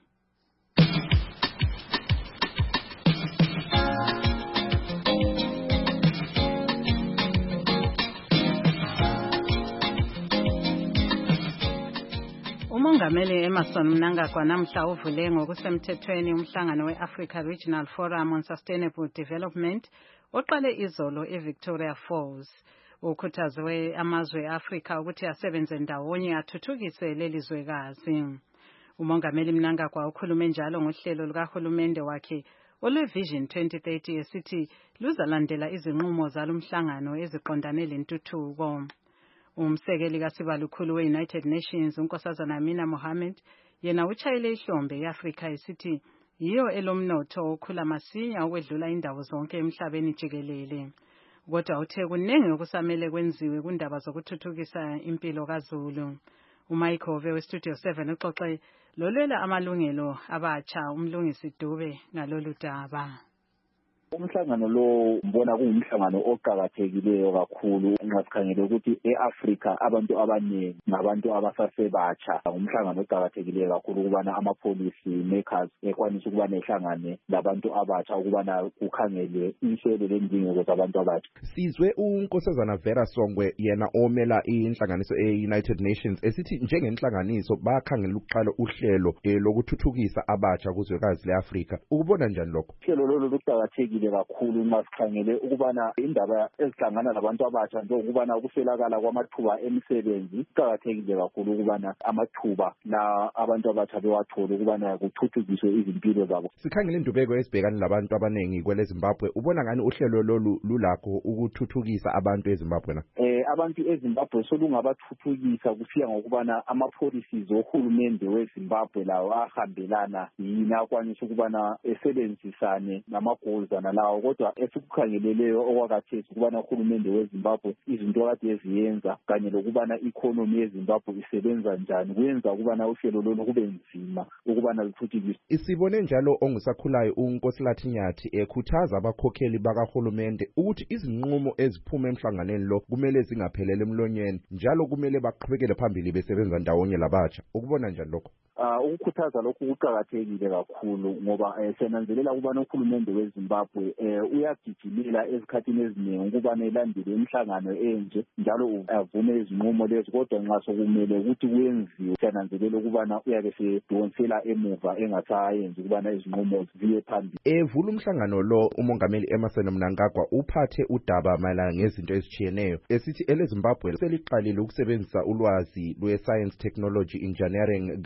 Umongameli Emmerson Mnangagwa namhla uvule ngokusemthethweni umhlangano we-Africa Regional Forum on Sustainable Development oqale izolo eVictoria Falls. Ukhuthazwe amazwe e-Afrika ukuthi asebenze ndawonye athuthukise leli zwekazi. Umongameli Mnangagwa ukhulume njalo ngohlelo lukahulumende wakhe olwe-Vision twenty thirty esithi luzalandela izinqumo zalomhlangano eziqondane lentuthuko. Umsekeli kaSibalukhulu we-United Nations unkosazana Amina Mohammed yena uchayele ihlombe e-Afrika esithi yiyo elomnotho okhula masinya ukwedlula indawo zonke emhlabeni jikelele. Kodwa uthe kunenge okusamele kwenziwe kundaba zokuthuthukisa impilo kaZulu. uMichael we-Studio seven uxoxe lolwela amalungelo abatsha umlungisi Dube ngalolu daba. Umhlangano lo mbona kuumhlangano oqhakathekileyo kakhulu nxa sikhangele ukuthi eAfrica abantu abaningi ngabantu abasasebatsha umhlangano oqhakathekileyo kakhulu ukubana ama policy makers ekwanisa ukubana ehlangane labantu abatsha ukubana kukhangele inhlelo lendingeko zabantu abatsha. Sizwe unkosazana Vera Songwe yena omela inhlanganiso e-United Nations esithi njengenhlanganiso bakhangela ukuqala uhlelo lokuthuthukisa abatsha kuzwekazi leAfrica. Ukubona njani lokho? Uhlelo lolu luqhakathekile kakhulu nxa sikhangele ukubana indaba ezihlangana labantu abatsha njengokubana ukufelakala kwamathuba emisebenzi kuqakathekile kakhulu ukubana amathuba la abantu abatsha bewathole ukubana kuthuthukiswe izimpilo zabo. Sikhangele indubeko esibhekana labantu abaningi kwele Zimbabwe ubona ngani uhlelo lolu lulakho ukuthuthukisa abantu eZimbabwe na? Eh abantu eZimbabwe solungabathuthukisa kusiya ngokubana ama policies ohulumende weZimbabwe lawo ahambelana yini akwanisa ukubana esebenzisane namagoals lawo kodwa esikukhangeleleyo okwakhathesi ukubana uhulumende weZimbabwe izinto kade eziyenza kanye lokubana economy yeZimbabwe isebenza njani kuyenza ukubana uhlelo lolu kube nzima ukubana luthuthukiswe. Isibone njalo ongusakhulayo uNkosilathi Nyathi ekhuthaza abakhokheli bakahulumende ukuthi izinqumo eziphuma emhlanganweni lo kumele zingaphelele emlonyeni njalo kumele baqhubekele phambili besebenza ndawonye labatsha. Ukubona njani lokho? Uh, ukukhuthaza lokhu kuqhakathekile kakhulu ngoba eh, senanzelela ukubana uhulumende weZimbabwe eh, uyagijimela ezikhathini eziningi ukubana elandele imihlangano enje njalo avume izinqumo lezi kodwa nxa sokumele ukuthi kuyenziwe senanzelela ukubana uyabe sedonsela emuva engasayenzi ukubana izinqumo ziye phambili. Evula umhlangano lo umongameli Emmerson Mnangagwa uphathe udaba mayelana ngezinto ezitshiyeneyo esithi eleZimbabwe seliqalile ukusebenzisa ulwazi lwe-science technology engineering le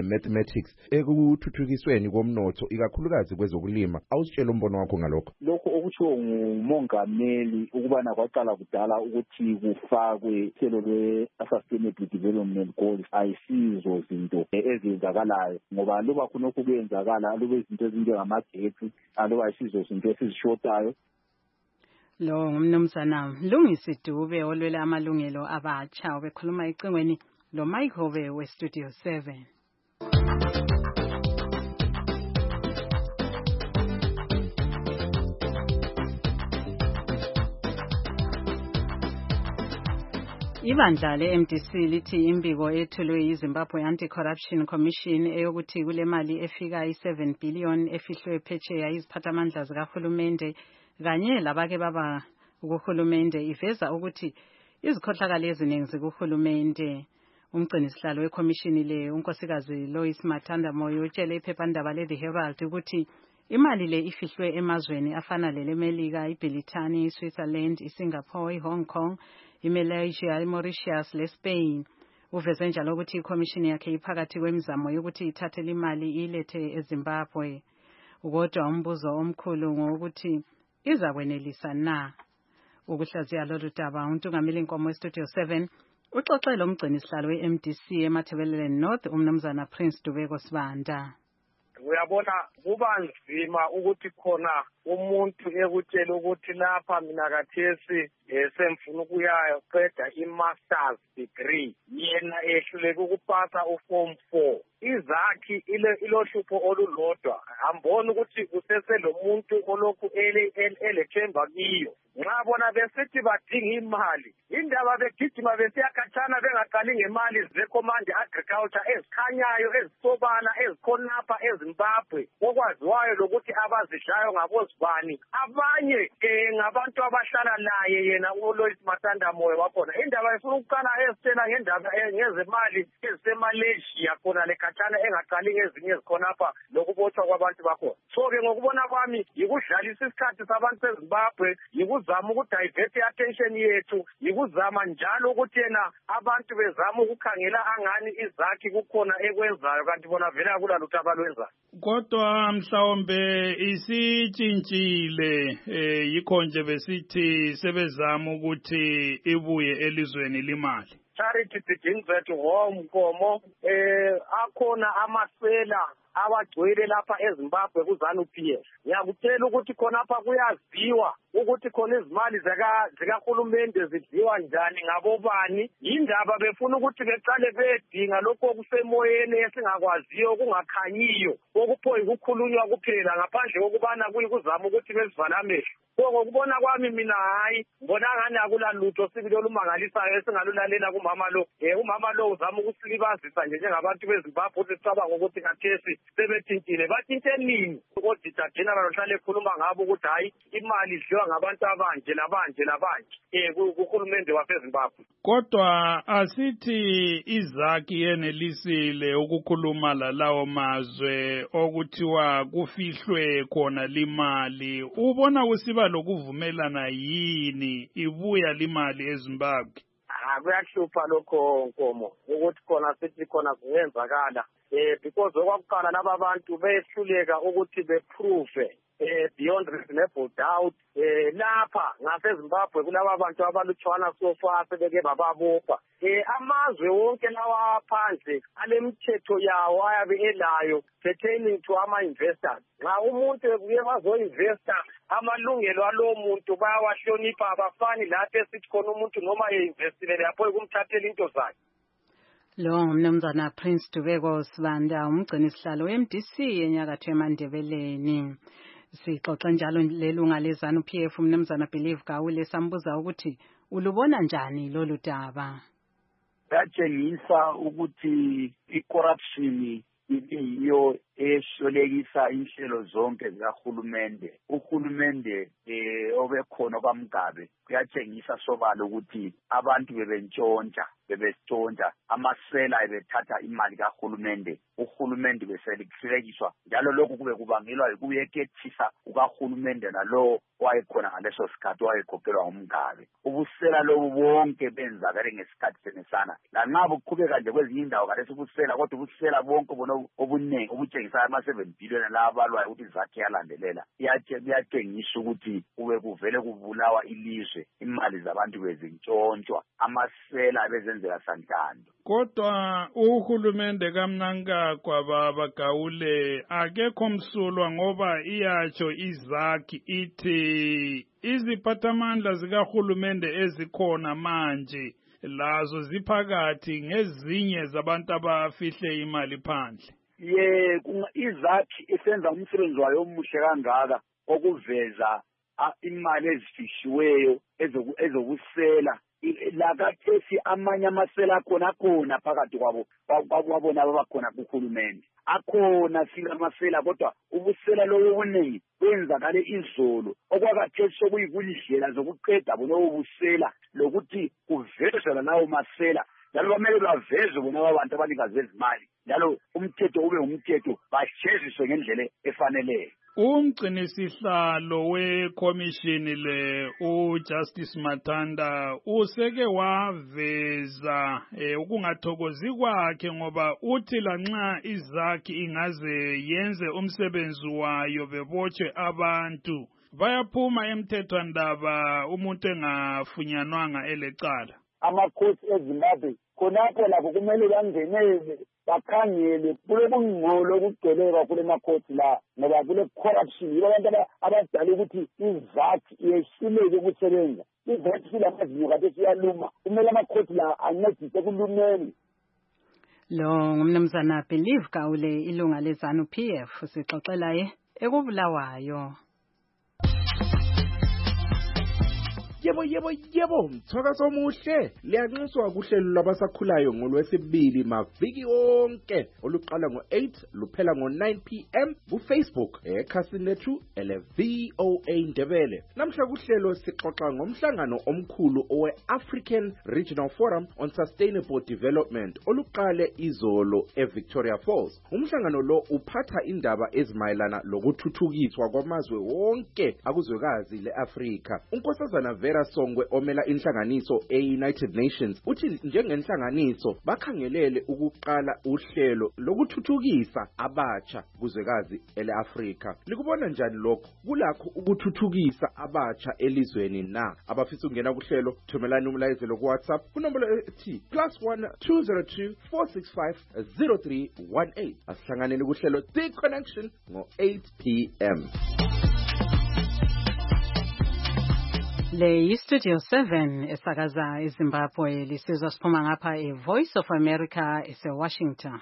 mathematics ekuthuthukisweni komnotho ikakhulukazi kwezokulima. Awusitshela umbono wakho ngalokho. Lokho okuthiwa ngumongameli ukubana kwaqala kudala ukuthi kufakwe uhlelo lwe-Sustainable Development Goals ayisizo zinto ezenzakalayo ngoba loba khonokho kuyenzakala loba izinto ezinjengamagetsi aloba ayisizo zinto esizishotayo. Lo ngumnumzana Lungisi Dube olwela amalungelo abatsha obekhuluma ecingweni lo Mike Hove we Studio seven. Ibandla le-M D C lithi imbiko ethulwe yiZimbabwe Anti-Corruption Commission eyokuthi kule mali efika i-seven billion efihlwe phetsheya iziphathamandla zikahulumende kanye labake baba ukuhulumende iveza ukuthi izikhohlakalo eziningi zikuhulumende. Umgcinisihlalo wekhomishini le unkosikazi Lois Mathanda Moyo utshele iphephandaba le-The Herald ukuthi imali le ifihlwe emazweni afana lelemelika, iBritani, iSwitzerland, iSingapore, iHong Kong, iMalaysia, iMauritius leSpain. Uveze njalo ukuthi ikhomishini yakhe iphakathi kwemizamo yokuthi ithathe imali ilethe eZimbabwe. Kodwa umbuzo omkhulu ngokuthi iza kwenelisa na ukuhlaziya lolu daba. Untungameli Nkomo Studio seven uxoxele umgcinisihlalo we-M D C eMatabeleland North umnumzana Prince Dubeko Sibanda. Uyabona kuba nzima ukuthi khona umuntu ekutshela ukuthi lapha mina kathesi semfuna ukuyaqeda i-masters degree yena ehluleka ukupasa u-form four. Izakhi ile ilohlupho olulodwa ambona ukuthi kusese lo muntu olokhu ele elethemba kiyo. Nxa bona besithi badinga imali indaba begijima besiyakhathana bengaqali ngemali ze-Command Agriculture ezikhanyayo ezisobala ezikhonapha eZimbabwe okwaziwayo lokuthi abazidlayo ngabozibani abanye ngabantu abahlala naye yena uLois Mathanda Moyo wakhona. Indaba efuna ukuqala esitshela ngendaba ngezemali ezisemalaysia khona lekhathana engaqali ngezinye ezikhonapha lokubotshwa kwabantu bakhona. So-ke ngokubona kwami yikudlalisa isikhathi sabantu beZimbabwe yikuzama ukudivert i-attention yethu yikuzama njalo ukuthi yena abantu bezama ukukhangela angani izakhi kukhona ekwenzayo kanti bona vele akula lutho abalwenzayo. Kodwa mhlawumbe isitshintshile eh yikho nje besithi sebezama ukuthi ibuye elizweni limali. Charity begins at home Nkomo. eh akhona amasela abagcwele lapha eZimbabwe kuZANU P F. Ngiyakutshela ukuthi khonapha kuyaziwa ukuthi khona izimali zika zikahulumende zidliwa njani ngabobani. Indaba befuna ukuthi beqale bedinga lokho okusemoyeni esingakwaziyo okungakhanyiyo okupho ukukhulunywa kuphela ngaphandle kokubana kuyikuzama ukuthi besivala amehlo. Ngokubona kwami mina hayi ngibona ngani akula lutho sibili olumangalisayo esingalulalela kumama lo. Eh umama lo uzama ukusilibazisa nje njengabantu beZimbabwe ukuthi sicabanga ukuthi kathesi sebethintile bathinte nini odita general ohlale ekhuluma ngabo ukuthi hayi imali idliwa ngabantu abanje labanje labanje eh kuhulumende waseZimbabwe. Kodwa asithi izakhi yenelisile ukukhuluma lalawo mazwe okuthiwa kufihlwe khona limali. Ubona kusiba lokuvumelana yini ibuya limali eZimbabwe? Ah kuyahlupha lokho Nkomo ukuthi khona sithi khona kuyenzakala eh because okwakuqala laba abantu behluleka ukuthi beprove eh beyond reasonable doubt eh lapha ngaseZimbabwe kulaba abantu abalutshwana so far sebeke bababopha. Eh amazwe wonke lawa aphandle alemthetho yawo ayabe elayo pertaining to ama investors. Nxa umuntu ebuye bazoinvesta amalungelo alo muntu bayawahlonipha abafani lapho esithi khona umuntu noma einvestile lapho kumthathela into zakhe. Lo ngumnumzana Prince Dubeko Sibanda umgcinisihlalo we-M D C enyakatho eMandebeleni. Sixoxa njalo lelunga leZANU P F umnumzana Believe Gawule sambuza ukuthi ulubona njani lolu daba. Yatshengisa ukuthi i-corruption ibiyiyo esolekisa inhlelo zonke zikahulumende. Uhulumende eh obekhona kwaMgabe kuyatshengisa sobala ukuthi abantu bebentshontsha bebestshontsha amasela ebethatha imali kahulumende uhulumende beselihlekiswa njalo lokhu kube kubangelwa yikuyekethisa ukahulumende nalo wayekhona ngaleso sikhathi wayekhokhelwa umngabe ubusela lobu bonke benzakale ngesikhathi senesana lanxa buqhubeka nje kwezinye indawo kalesi ubusela kodwa ubusela bonke bona obuningi obutshengisa ama seven billion la abalwayo ukuthi zakhe yalandelela iyatshengisa ukuthi kube kuvele kubulawa ilizwe imali zabantu bezintshontshwa amasela bezenzela sandlando kodwa uhulumende kaMnangagwa baba Gawule akekho msulwa ngoba iyatsho izakhi ithi iziphathamandla zikahulumende ezikhona manje lazo ziphakathi ngezinye zabantu abafihle imali phandle ye izakhi esenza umsebenzi wayo omuhle kangaka okuveza imali ezifishiweyo ezobusela lakathesi amanye amasela akhona khona phakathi kwabo kwabona abakhona kuhulumende akhona sila amasela kodwa ubusela lobo buningi kwenzakale izolo okwakathesi sokuyikundlela zokuqeda bona ubusela lokuthi kuvezwe lawo masela njalo bamele bavezwe bona abantu abanikazi ezimali njalo umthetho ube umthetho basheziswe ngendlela efaneleyo umgcinisihlalo wekhomishini le uJustice Matanda useke waveza eh, ukungathokozi kwakhe ngoba uthi lanxa izakhi ingaze yenze umsebenzi wayo bebotshwe abantu bayaphuma emthethwandaba umuntu engafunyanwanga elecala amakhosi eZimbabwe khonapho lapho kumele bangenele bakhangele kulobungqolo okugcwele kule makhosi la ngoba kule corruption yibo abantu abadala ukuthi izakhi yehluleke ukusebenza izakhi silamazinyo kade siyaluma kumele amakhosi la ancedise kulumeni lo ngumnumzana Believe Gawule ilunga lezanu P F sixoxela ye ekubulawayo Yebo yebo yebo mthakazo omuhle liyanxuswa kuhlelo labasakhulayo ngolwesibili maviki onke oluqala ngo eight luphela ngo nine p m ku Facebook ekhasini lethu ele V O A Ndebele namhla kuhlelo sixoxa ngomhlangano omkhulu owe African Regional Forum on Sustainable Development oluqale izolo eVictoria Falls umhlangano lo uphatha indaba ezimayelana lokuthuthukiswa kwamazwe wonke akuzwekazi leAfrika unkosazana Vera Songwe omela inhlanganiso e-United Nations uthi njengenhlanganiso bakhangelele ukuqala uhlelo lokuthuthukisa abatsha kuzwekazi ele-Afrika likubona njani lokho kulakho ukuthuthukisa abatsha elizweni na abafisa ukungena kuhlelo thumelani umlayezelo ku WhatsApp kunombolo ethi plus one two zero two four six five zero three one eight asihlanganeni kuhlelo The Connection ngo eight p m Le Studio seven esakaza eZimbabwe lisizwa siphuma ngapha eVoice of America eseWashington.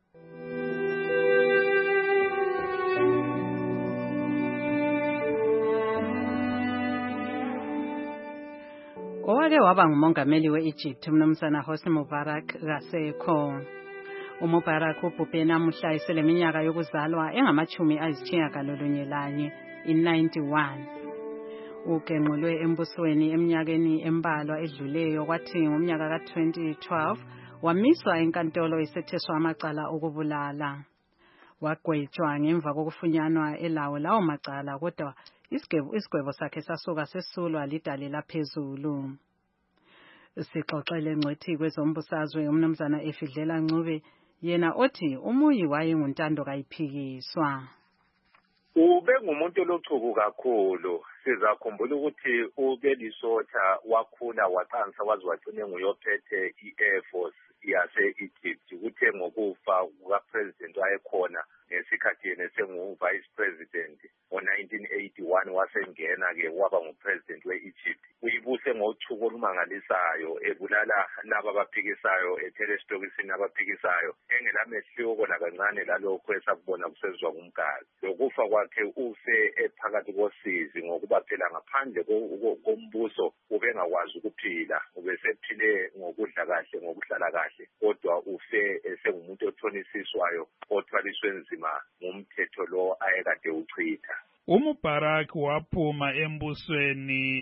Owake waba ngumongameli we-Egypt umnumzana Hosni Mubarak kasekho. uMubarak ubhubhe namuhla eseleminyaka yokuzalwa engamachumi ayisitshiyagalolunye lanye in ninety-one. Ugenqulwe embusweni eminyakeni embalwa edluleyo kwathi ngomnyaka ka twenty twelve wamiswa enkantolo esetheswa amacala okubulala. Wagwetshwa ngemva kokufunyanwa elawo lawo macala kodwa isigwebo isigwebo sakhe sasuka sesulwa lidale laphezulu. Sixoxele ngcwethi kwezombusazwe umnumzana Efidlela Ncube yena othi umuyi wayenguntando kayiphikiswa. Ube ngumuntu lochuku kakhulu sizakhumbula ukuthi uBelisotha wakhula waqansa waze wagcine nguyophethe i-Air Force yase-Egypt kuthe ngokufa kukapresident wayekhona ngesikhathi yena sengu-vice president ngo-nineteen eighty-one wasengena-ke waba ngupresident we-Egypt uyibuse ngothuko olumangalisayo ebulala laba abaphikisayo ethele esitokisini abaphikisayo engelamehloko nakancane lalokho esakubona kusezwa ngumgazi lokufa kwakhe ufe ephakathi kosizi ngokuba phela ngaphandle kombuso ubengakwazi ukuphila ubesephile ngokudla kahle ngokuhlala kahle kodwa ufe esengumuntu othonisiswayo othwaliswe nzima ngumthetho lo ayekade uchitha. uMubarak waphuma embusweni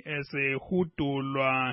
esehudulwa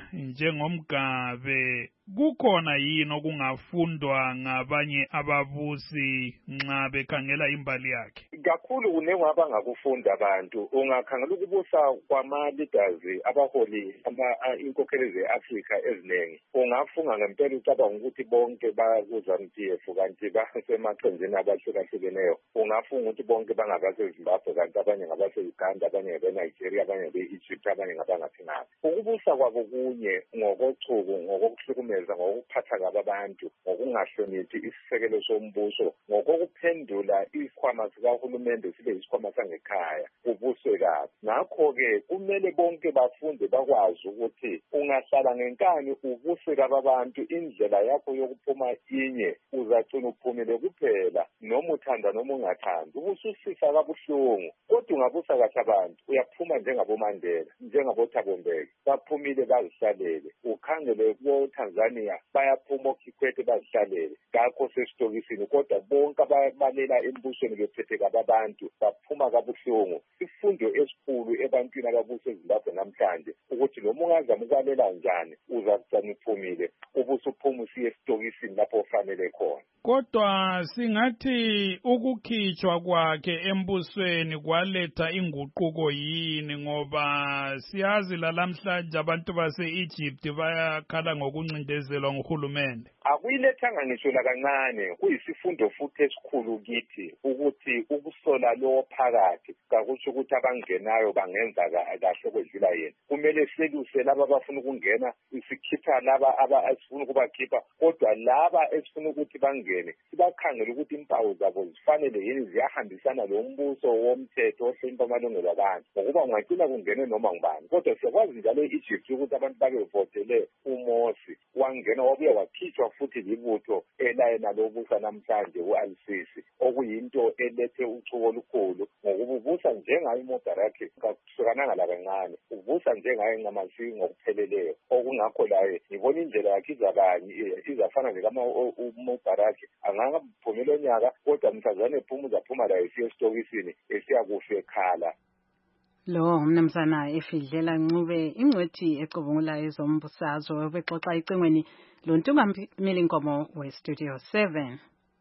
njengomgabe. Kukhona yini okungafundwa ngabanye ababusi nxa bekhangela imbali yakhe? Kakhulu kunengi abangakufunda abantu. Ungakhangela ukubusa kwama-leaders abaholi inkokheli ze-Afrika eziningi. Ungafunga ngempela ucabanga ukuthi bonke bakuZANU-P F kanti basemaqenjini abahlukahlukeneyo. Ungafunga ukuthi bonke bangabaseZimbabwe kanti abanye ngabase-Uganda, abanye ngabe-Nigeria, abanye ngabe-Egypt, abanye ngabangaphi ngaphi. Ukubusa kwabo kunye ngokochuku, ngokokuhlukumeza, ngokuphatha kabi abantu, ngokungahloniphi isisekelo sombuso, ngokuphendula isikhwama sikahulumende sibe isikhwama sangekhaya, kubuswe kabi. Ngakho-ke kumele bonke bafunde bakwazi ukuthi ungahlala ngenkani ubuse kabi abantu, indlela yakho yokuphuma inye, uzagcina uphumile kuphela, noma uthanda noma ungathandi. Ubususisa kabuhlungu, kodwa ungabusa kahle abantu, uyaphuma njengaboMandela, njengaboThabo Mbeki, baphumile bazihlalele. Ukhangele kuwo-Tanzania, bayaphuma oKikwete bazihlalele, ngakho sesitokisini, kodwa bonke ababalela embusweni bephethe kabi abantu, baphuma kabuhlungu. Isifundo esikhulu ebantwini ababusa eZimbabwe namhlanje, ukuthi noma ungazama ukwalela njani, uzagcina uphumile, ubusuphuma usiye esitokisini lapho ofanele khona. Kodwa singathi ukukhitshwa kwakhe embusweni kwaletha inguquko yini, ngoba siyazi lalamhlanje abantu base-Egypt bayakhala ngokuncindezelwa nguhulumende. Akuyilethanga ngisho lakancane, kuyisifundo futhi esikhulu kithi ukuthi ukusola lo phakathi kakusho ukuthi abangenayo bangenza kahle kwedlula yena. Kumele seluse laba abafuna ukungena, isikhipha laba abafuna ukubakhipha, kodwa laba esifuna ukuthi bangene sibakhangela ukuthi impawu zabo zifanele yini, ziyahambisana lo mbuso womthetho ohlonipha amalungelo abantu, ngokuba ungagcina kungene noma ngubani. Kodwa siyakwazi njalo e-Egypt ukuthi abantu bake votele uMorsi, wangena wabuye wakhitshwa futhi libutho elayena lobusa namhlanje u-Al-Sisi, okuyinto elethe uchubo olukhulu, ngokuba ubusa njengaye uMubarak kakuhlukananga lakancane, ubusa njengaye Ncamazi ngokupheleleyo. Okungakho laye ngibona indlela yakhe izabanye izafana nekama-Mubarak, angangaphumela onyaka, kodwa mhlazane ephuma uzaphuma la esiya esitokisini esiyakufa ekhala. Lo mnumzana Efidlela Ncube, ingcwethi ecubungula ezombusazwe, bexoxa icingweni loNtungamili Nkomo we-Studio seven.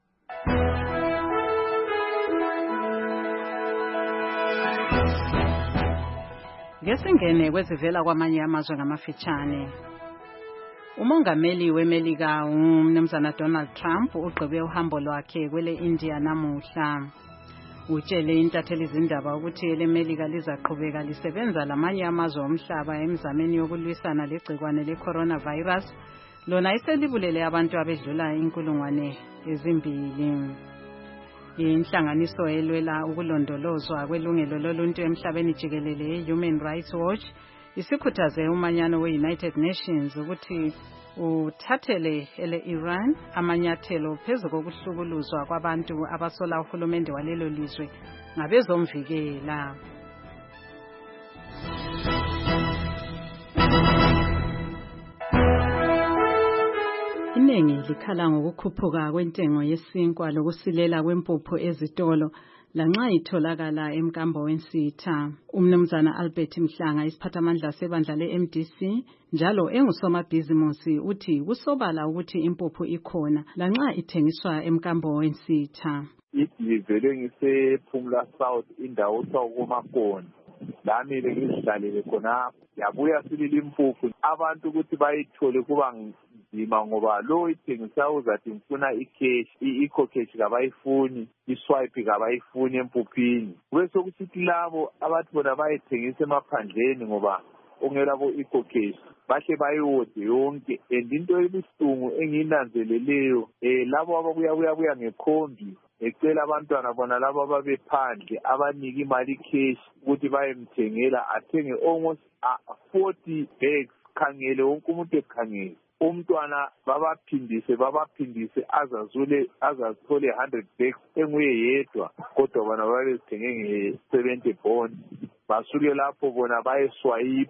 Ngesingene kwezivela kwamanye amazwe ngamafitshane. Umongameli weMelika umnumzana Donald Trump ugqibe uhambo lwakhe kwele India namuhla. Utshele intatheli izindaba ukuthi eleMelika lizaqhubeka lisebenza lamanye amazwe omhlaba emizameni yokulwisana legcikwane le-coronavirus, lona iselibulele abantu abedlula inkulungwane ezimbili. Inhlanganiso elwela ukulondolozwa kwelungelo loluntu emhlabeni jikelele, Human Rights Watch, isikhuthaze umanyano we-United Nations ukuthi uthathele ele Iran amanyathelo phezu kokuhlukuluzwa kwabantu abasola uhulumende walelo lizwe ngabezomvikela. Iningi likhala ngokukhuphuka kwentengo yesinkwa lokusilela kwempuphu ezitolo lanxa itholakala emkambo wensitha. Umnumzana Albert Mhlanga, isiphathamandla sebandla le-M D C, njalo engusomabhizimusi, uthi kusobala ukuthi impuphu ikhona lanxa ithengiswa emkambo wensitha. Ngivele ngisePhumla South, indawo okuthiwa kuMakoni. Lami bengizihlalele khonapho, yabuya silile impuphu abantu ukuthi bayithole kuba nzima, ngoba lo ithengisa uzathi ngifuna ikheshi, i-eco cash kabayifuni, iswipe kabayifuni empuphini. Kube sokusithi labo abathi bona bayithengisa emaphandleni ngoba ongelabo eco cash bahle bayode yonke. And into ebuhlungu engiyinanzeleleyo, eh labo ababuya buya buya ngekhombi ecela abantwana bona labo ababephandle abanika imali cash ukuthi bayemthengela athenge almost forty bags. Khangele wonke umuntu ekhangele, umntwana babaphindise babaphindise azazule azazithole one hundred bags enguye yedwa, kodwa bona babezithenge nge seventy bond. Basuke lapho bona bayeswayipa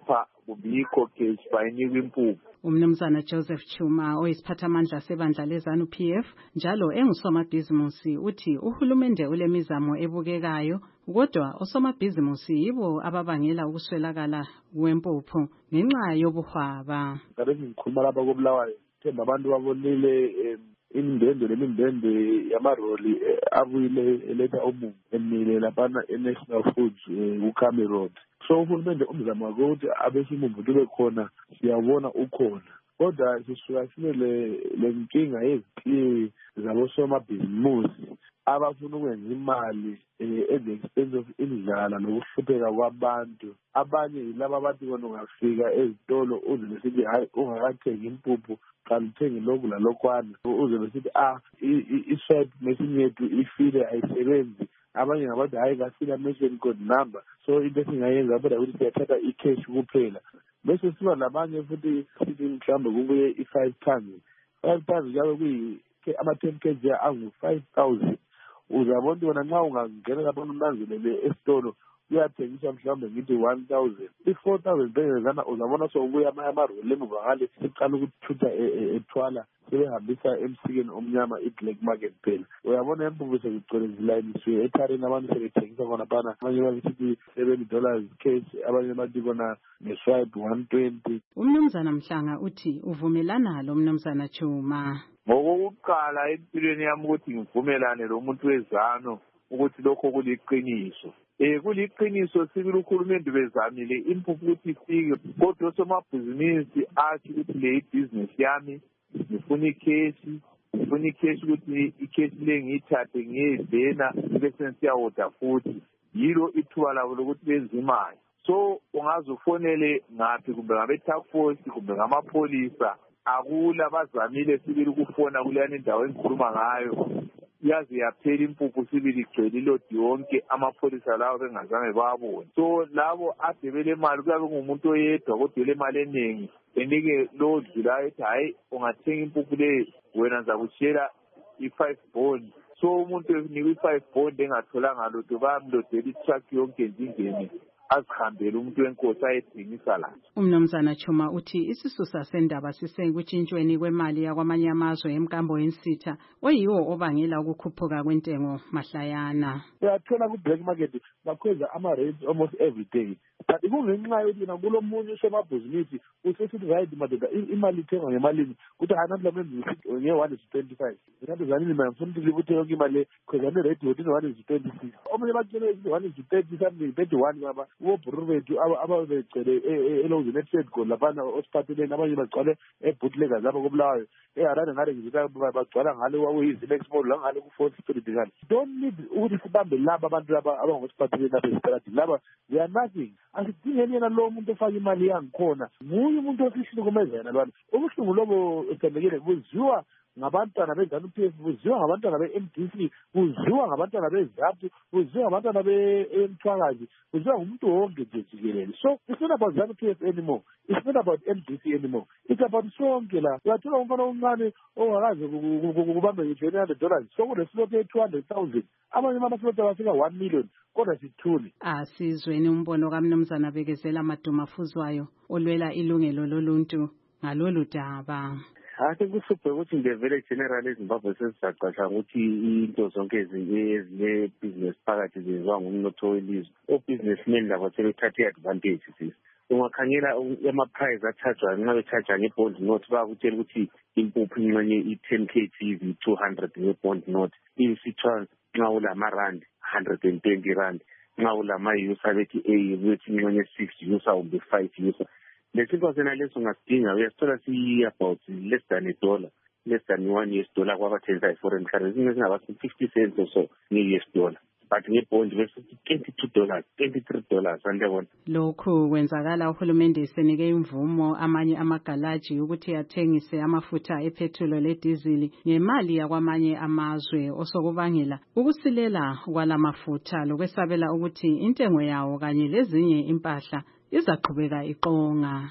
kubikho cash bayinikwa impuphu. Umnumzana Joseph Chuma oyisiphathamandla sebandla lezanu P F njalo engusomabhizimusi uthi uhulumende ulemizamo ebukekayo kodwa osomabhizimusi yibo ababangela ukuswelakala kwempuphu ngenxa yobuhwaba. Kade ngikhuluma lapha koBulawayo themba abantu babonile imindende lemindende yamaroli abuyile eletha umuntu emile lapha eNational Foods uKami Road. So uhulumende umzamo wakhe ukuthi abesimumbu kube khona siyabona ukhona kodwa sisuka sinele lenkinga yezikhiye zabosomabhizimusi abafuna ukwenza imali at the expense of indlala nokuhlupheka kwabantu. Abanye yilaba abantu bona ungafika ezitolo uze besithi hayi ungakathengi impuphu kanti uthenge lokhu lalokwana uze besithi ah i-swap machine yethu ifile ayisebenzi. Abanye ngabantu hayi kasina mention code number so into esingayenza kodwa ukuthi siyathatha i-cash kuphela bese siba labanye futhi sithi mhlawumbe kubuye i-five tons five tons njabe kuyi ama-ten k g angu-five thousand. Uzabona wona nxa ungangena lapho umnanzelele esitolo uyathengiswa mhlawumbe ngithi one thousand i-four thousand bengezana uzabona sokubuya amaroli emuva ngale siqala ukuthutha ethwala sebehambisa emsikeni omnyama i-black market phela. Uyabona impuphu sekugcwele zilayinisiwe ethareni abantu sebethengisa khona phana abanye basithi seventy dollars cash abanye bathi kona nge-swipe one twenty. Umnumzana Mhlanga uthi uvumelana lo mnumzana Chuma. Ngokokuqala empilweni yami ukuthi ngivumelane lo muntu wezano ukuthi lokho kuliqiniso. Eh kuliqiniso sibili ukhulumende bezamile impuphu ukuthi ifike kodwa somabhizinisi athi ukuthi le business yami ngifuna ikheshi ngifuna ikheshi ukuthi ikheshi le ngiyithathe ngiyedena bese siyawoda futhi yilo ithuba labo lokuthi benze imali. So ungazufonele ngaphi kumbe ngabe task force kumbe ngamapolisa akula bazamile sibili ukufona kuleyani indawo engikhuluma ngayo yazi yaphela impuphu sibili igcwele ilodi yonke amapholisa lawo bengazange babone. So labo adebele imali kuyabe ngumuntu oyedwa kodwa ele imali eningi enike lo dlulayo ethi hayi ungathenga impuphu le wena ngizakushiyela i-five bond. So umuntu enikwe i-five bond engatholanga lutho bayamlodela i-truck yonke njingeni azihambele umuntu wenkosi ayethengisa la. Umnumzana Chuma uthi isisusa sendaba sisekutshintshweni kwemali yakwamanye amazwe emkambo yensitha oyiwo obangela ukukhuphuka kwentengo mahlayana. Uyathola ku-black market bakhweza ama-rates almost every day. Kanti kungenxa yokuthi nakulo munye usomabhizinisi usesithi right madoda imali ithengwa ngemalini kuthi hayi namhla menza nge-one is twenty-five. Kanti zanini mina ngifuna ukuthi ukuthi yonke imali le khweza ne-rate yodwa one is twenty-six. Omunye batshele ukuthi one is thirty something thirty-one baba wobhuru bethu ababegcwele elozini etrade goal laphana osiphatheleni abanye bagcwale ebootleggers apha koBulawayo eharare ngale ngizika bagcwala ngale wakuyizilex mall la ngale ku-fourth street ngale. Don't need ukuthi sibambe laba abantu laba abangosiphatheleni lapha esitaradini laba they are nothing. Asidingeni yena lo muntu ofaka imali yangikhona nguye umuntu osihlukumeza yena lwana. Ubuhlungu lobo ethembekile buziwa ngabantwana bezanu P F buziwa ngabantwana be-M D C buziwa ngabantwana beZAPU buziwa ngabantwana be-Mthwakazi buziwa ngumuntu wonke nje jikelele. So it's not about ZANU P F anymore, it's not about M D C anymore, it's about sonke la. Uyathola umfana omncane ongakaze kubambe nge-twenty hundred dollars sokunesilothe ye-two hundred thousand abanye amasilothe abafika one million kodwa sithule. Asizweni umbono kamnumzana Bekezela Madumafuzwayo olwela ilungelo loluntu ngalolu daba. Ake kusuphe ukuthi ngevele general eZimbabwe sesizaqasha ukuthi into zonke ezine business phakathi zenziwa ngumnotho welizwe. O-businessmen labo sebethatha i-advantage sisi. Ungakhangela ama-price athathwa nxa bethatha nge-bond note bayakutshela ukuthi impuphu inxenye i-ten k G V two hundred nge-bond note. Isithwa nxa ulamarandi one hundred twenty rand. Nxa ulama-user bethi A bethi inxenye six user kumbe five user. Lesinto sena leso ngasidinga uyasithola si-about less than a dollar, less than one U S dollar kwabathenga i-foreign currency ngaba fifty cents or so nge-U S dollar. But nge-bond bese twenty-two dollars, twenty-three dollars andiyabona. Lokhu kwenzakala uhulumende esenike imvumo amanye amagalaji ukuthi athengise amafutha epetrol ledizili ngemali yakwamanye amazwe osokubangela ukusilela kwalamafutha lokwesabela ukuthi intengo yawo kanye lezinye impahla izaqhubeka iqonga.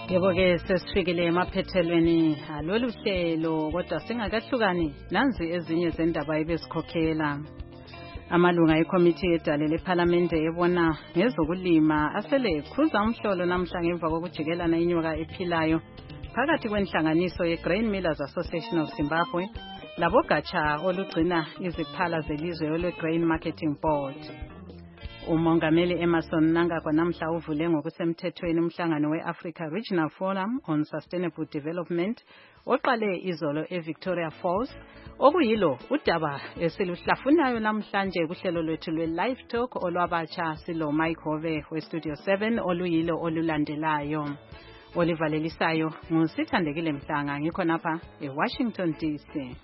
Yebo-ke sesifikile emaphethelweni alolu hlelo kodwa singakahlukani nanzi ezinye zendaba ebesikhokhela. Amalunga ekomiti yedale lephalamende ebona ngezokulima asele ekhuza umhlolo namhla ngemva kokujikelana inyoka ephilayo phakathi kwenhlanganiso ye-Grain Millers Association of Zimbabwe labogatsha olugcina iziphala zelizwe olwe-Grain Marketing Board. Umongameli Emerson Mnangagwa namhla uvule ngokusemthethweni umhlangano we-Africa Regional Forum on Sustainable Development oqale izolo eVictoria Falls, okuyilo udaba esiluhlafunayo namhlanje kuhlelo lwethu lwe-Live Talk olwabatsha silo Mike Hove we-Studio seven oluyilo olulandelayo. Olivalelisayo ngusithandekile Mhlanga ngikho napha eWashington D C.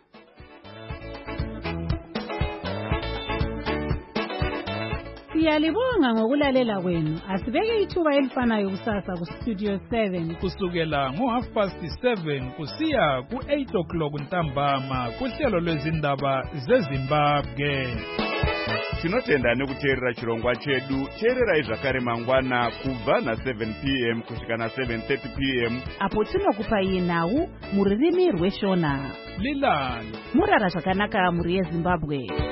Siyalibonga ngokulalela kwenu. Asibeke ithuba elifanayo kusasa ku Studio seven kusukela ngo half past seven kusiya ku eight o'clock ntambama kuhlelo lwezindaba zeZimbabwe. Tinotenda nekuteerera chirongwa chedu. Teererai zvakare mangwana kubva na seven p m kusvika na seven thirty p m apo tinokupai nhau muririmi rweshona. Lilani Murara zvakanaka muri yeZimbabwe.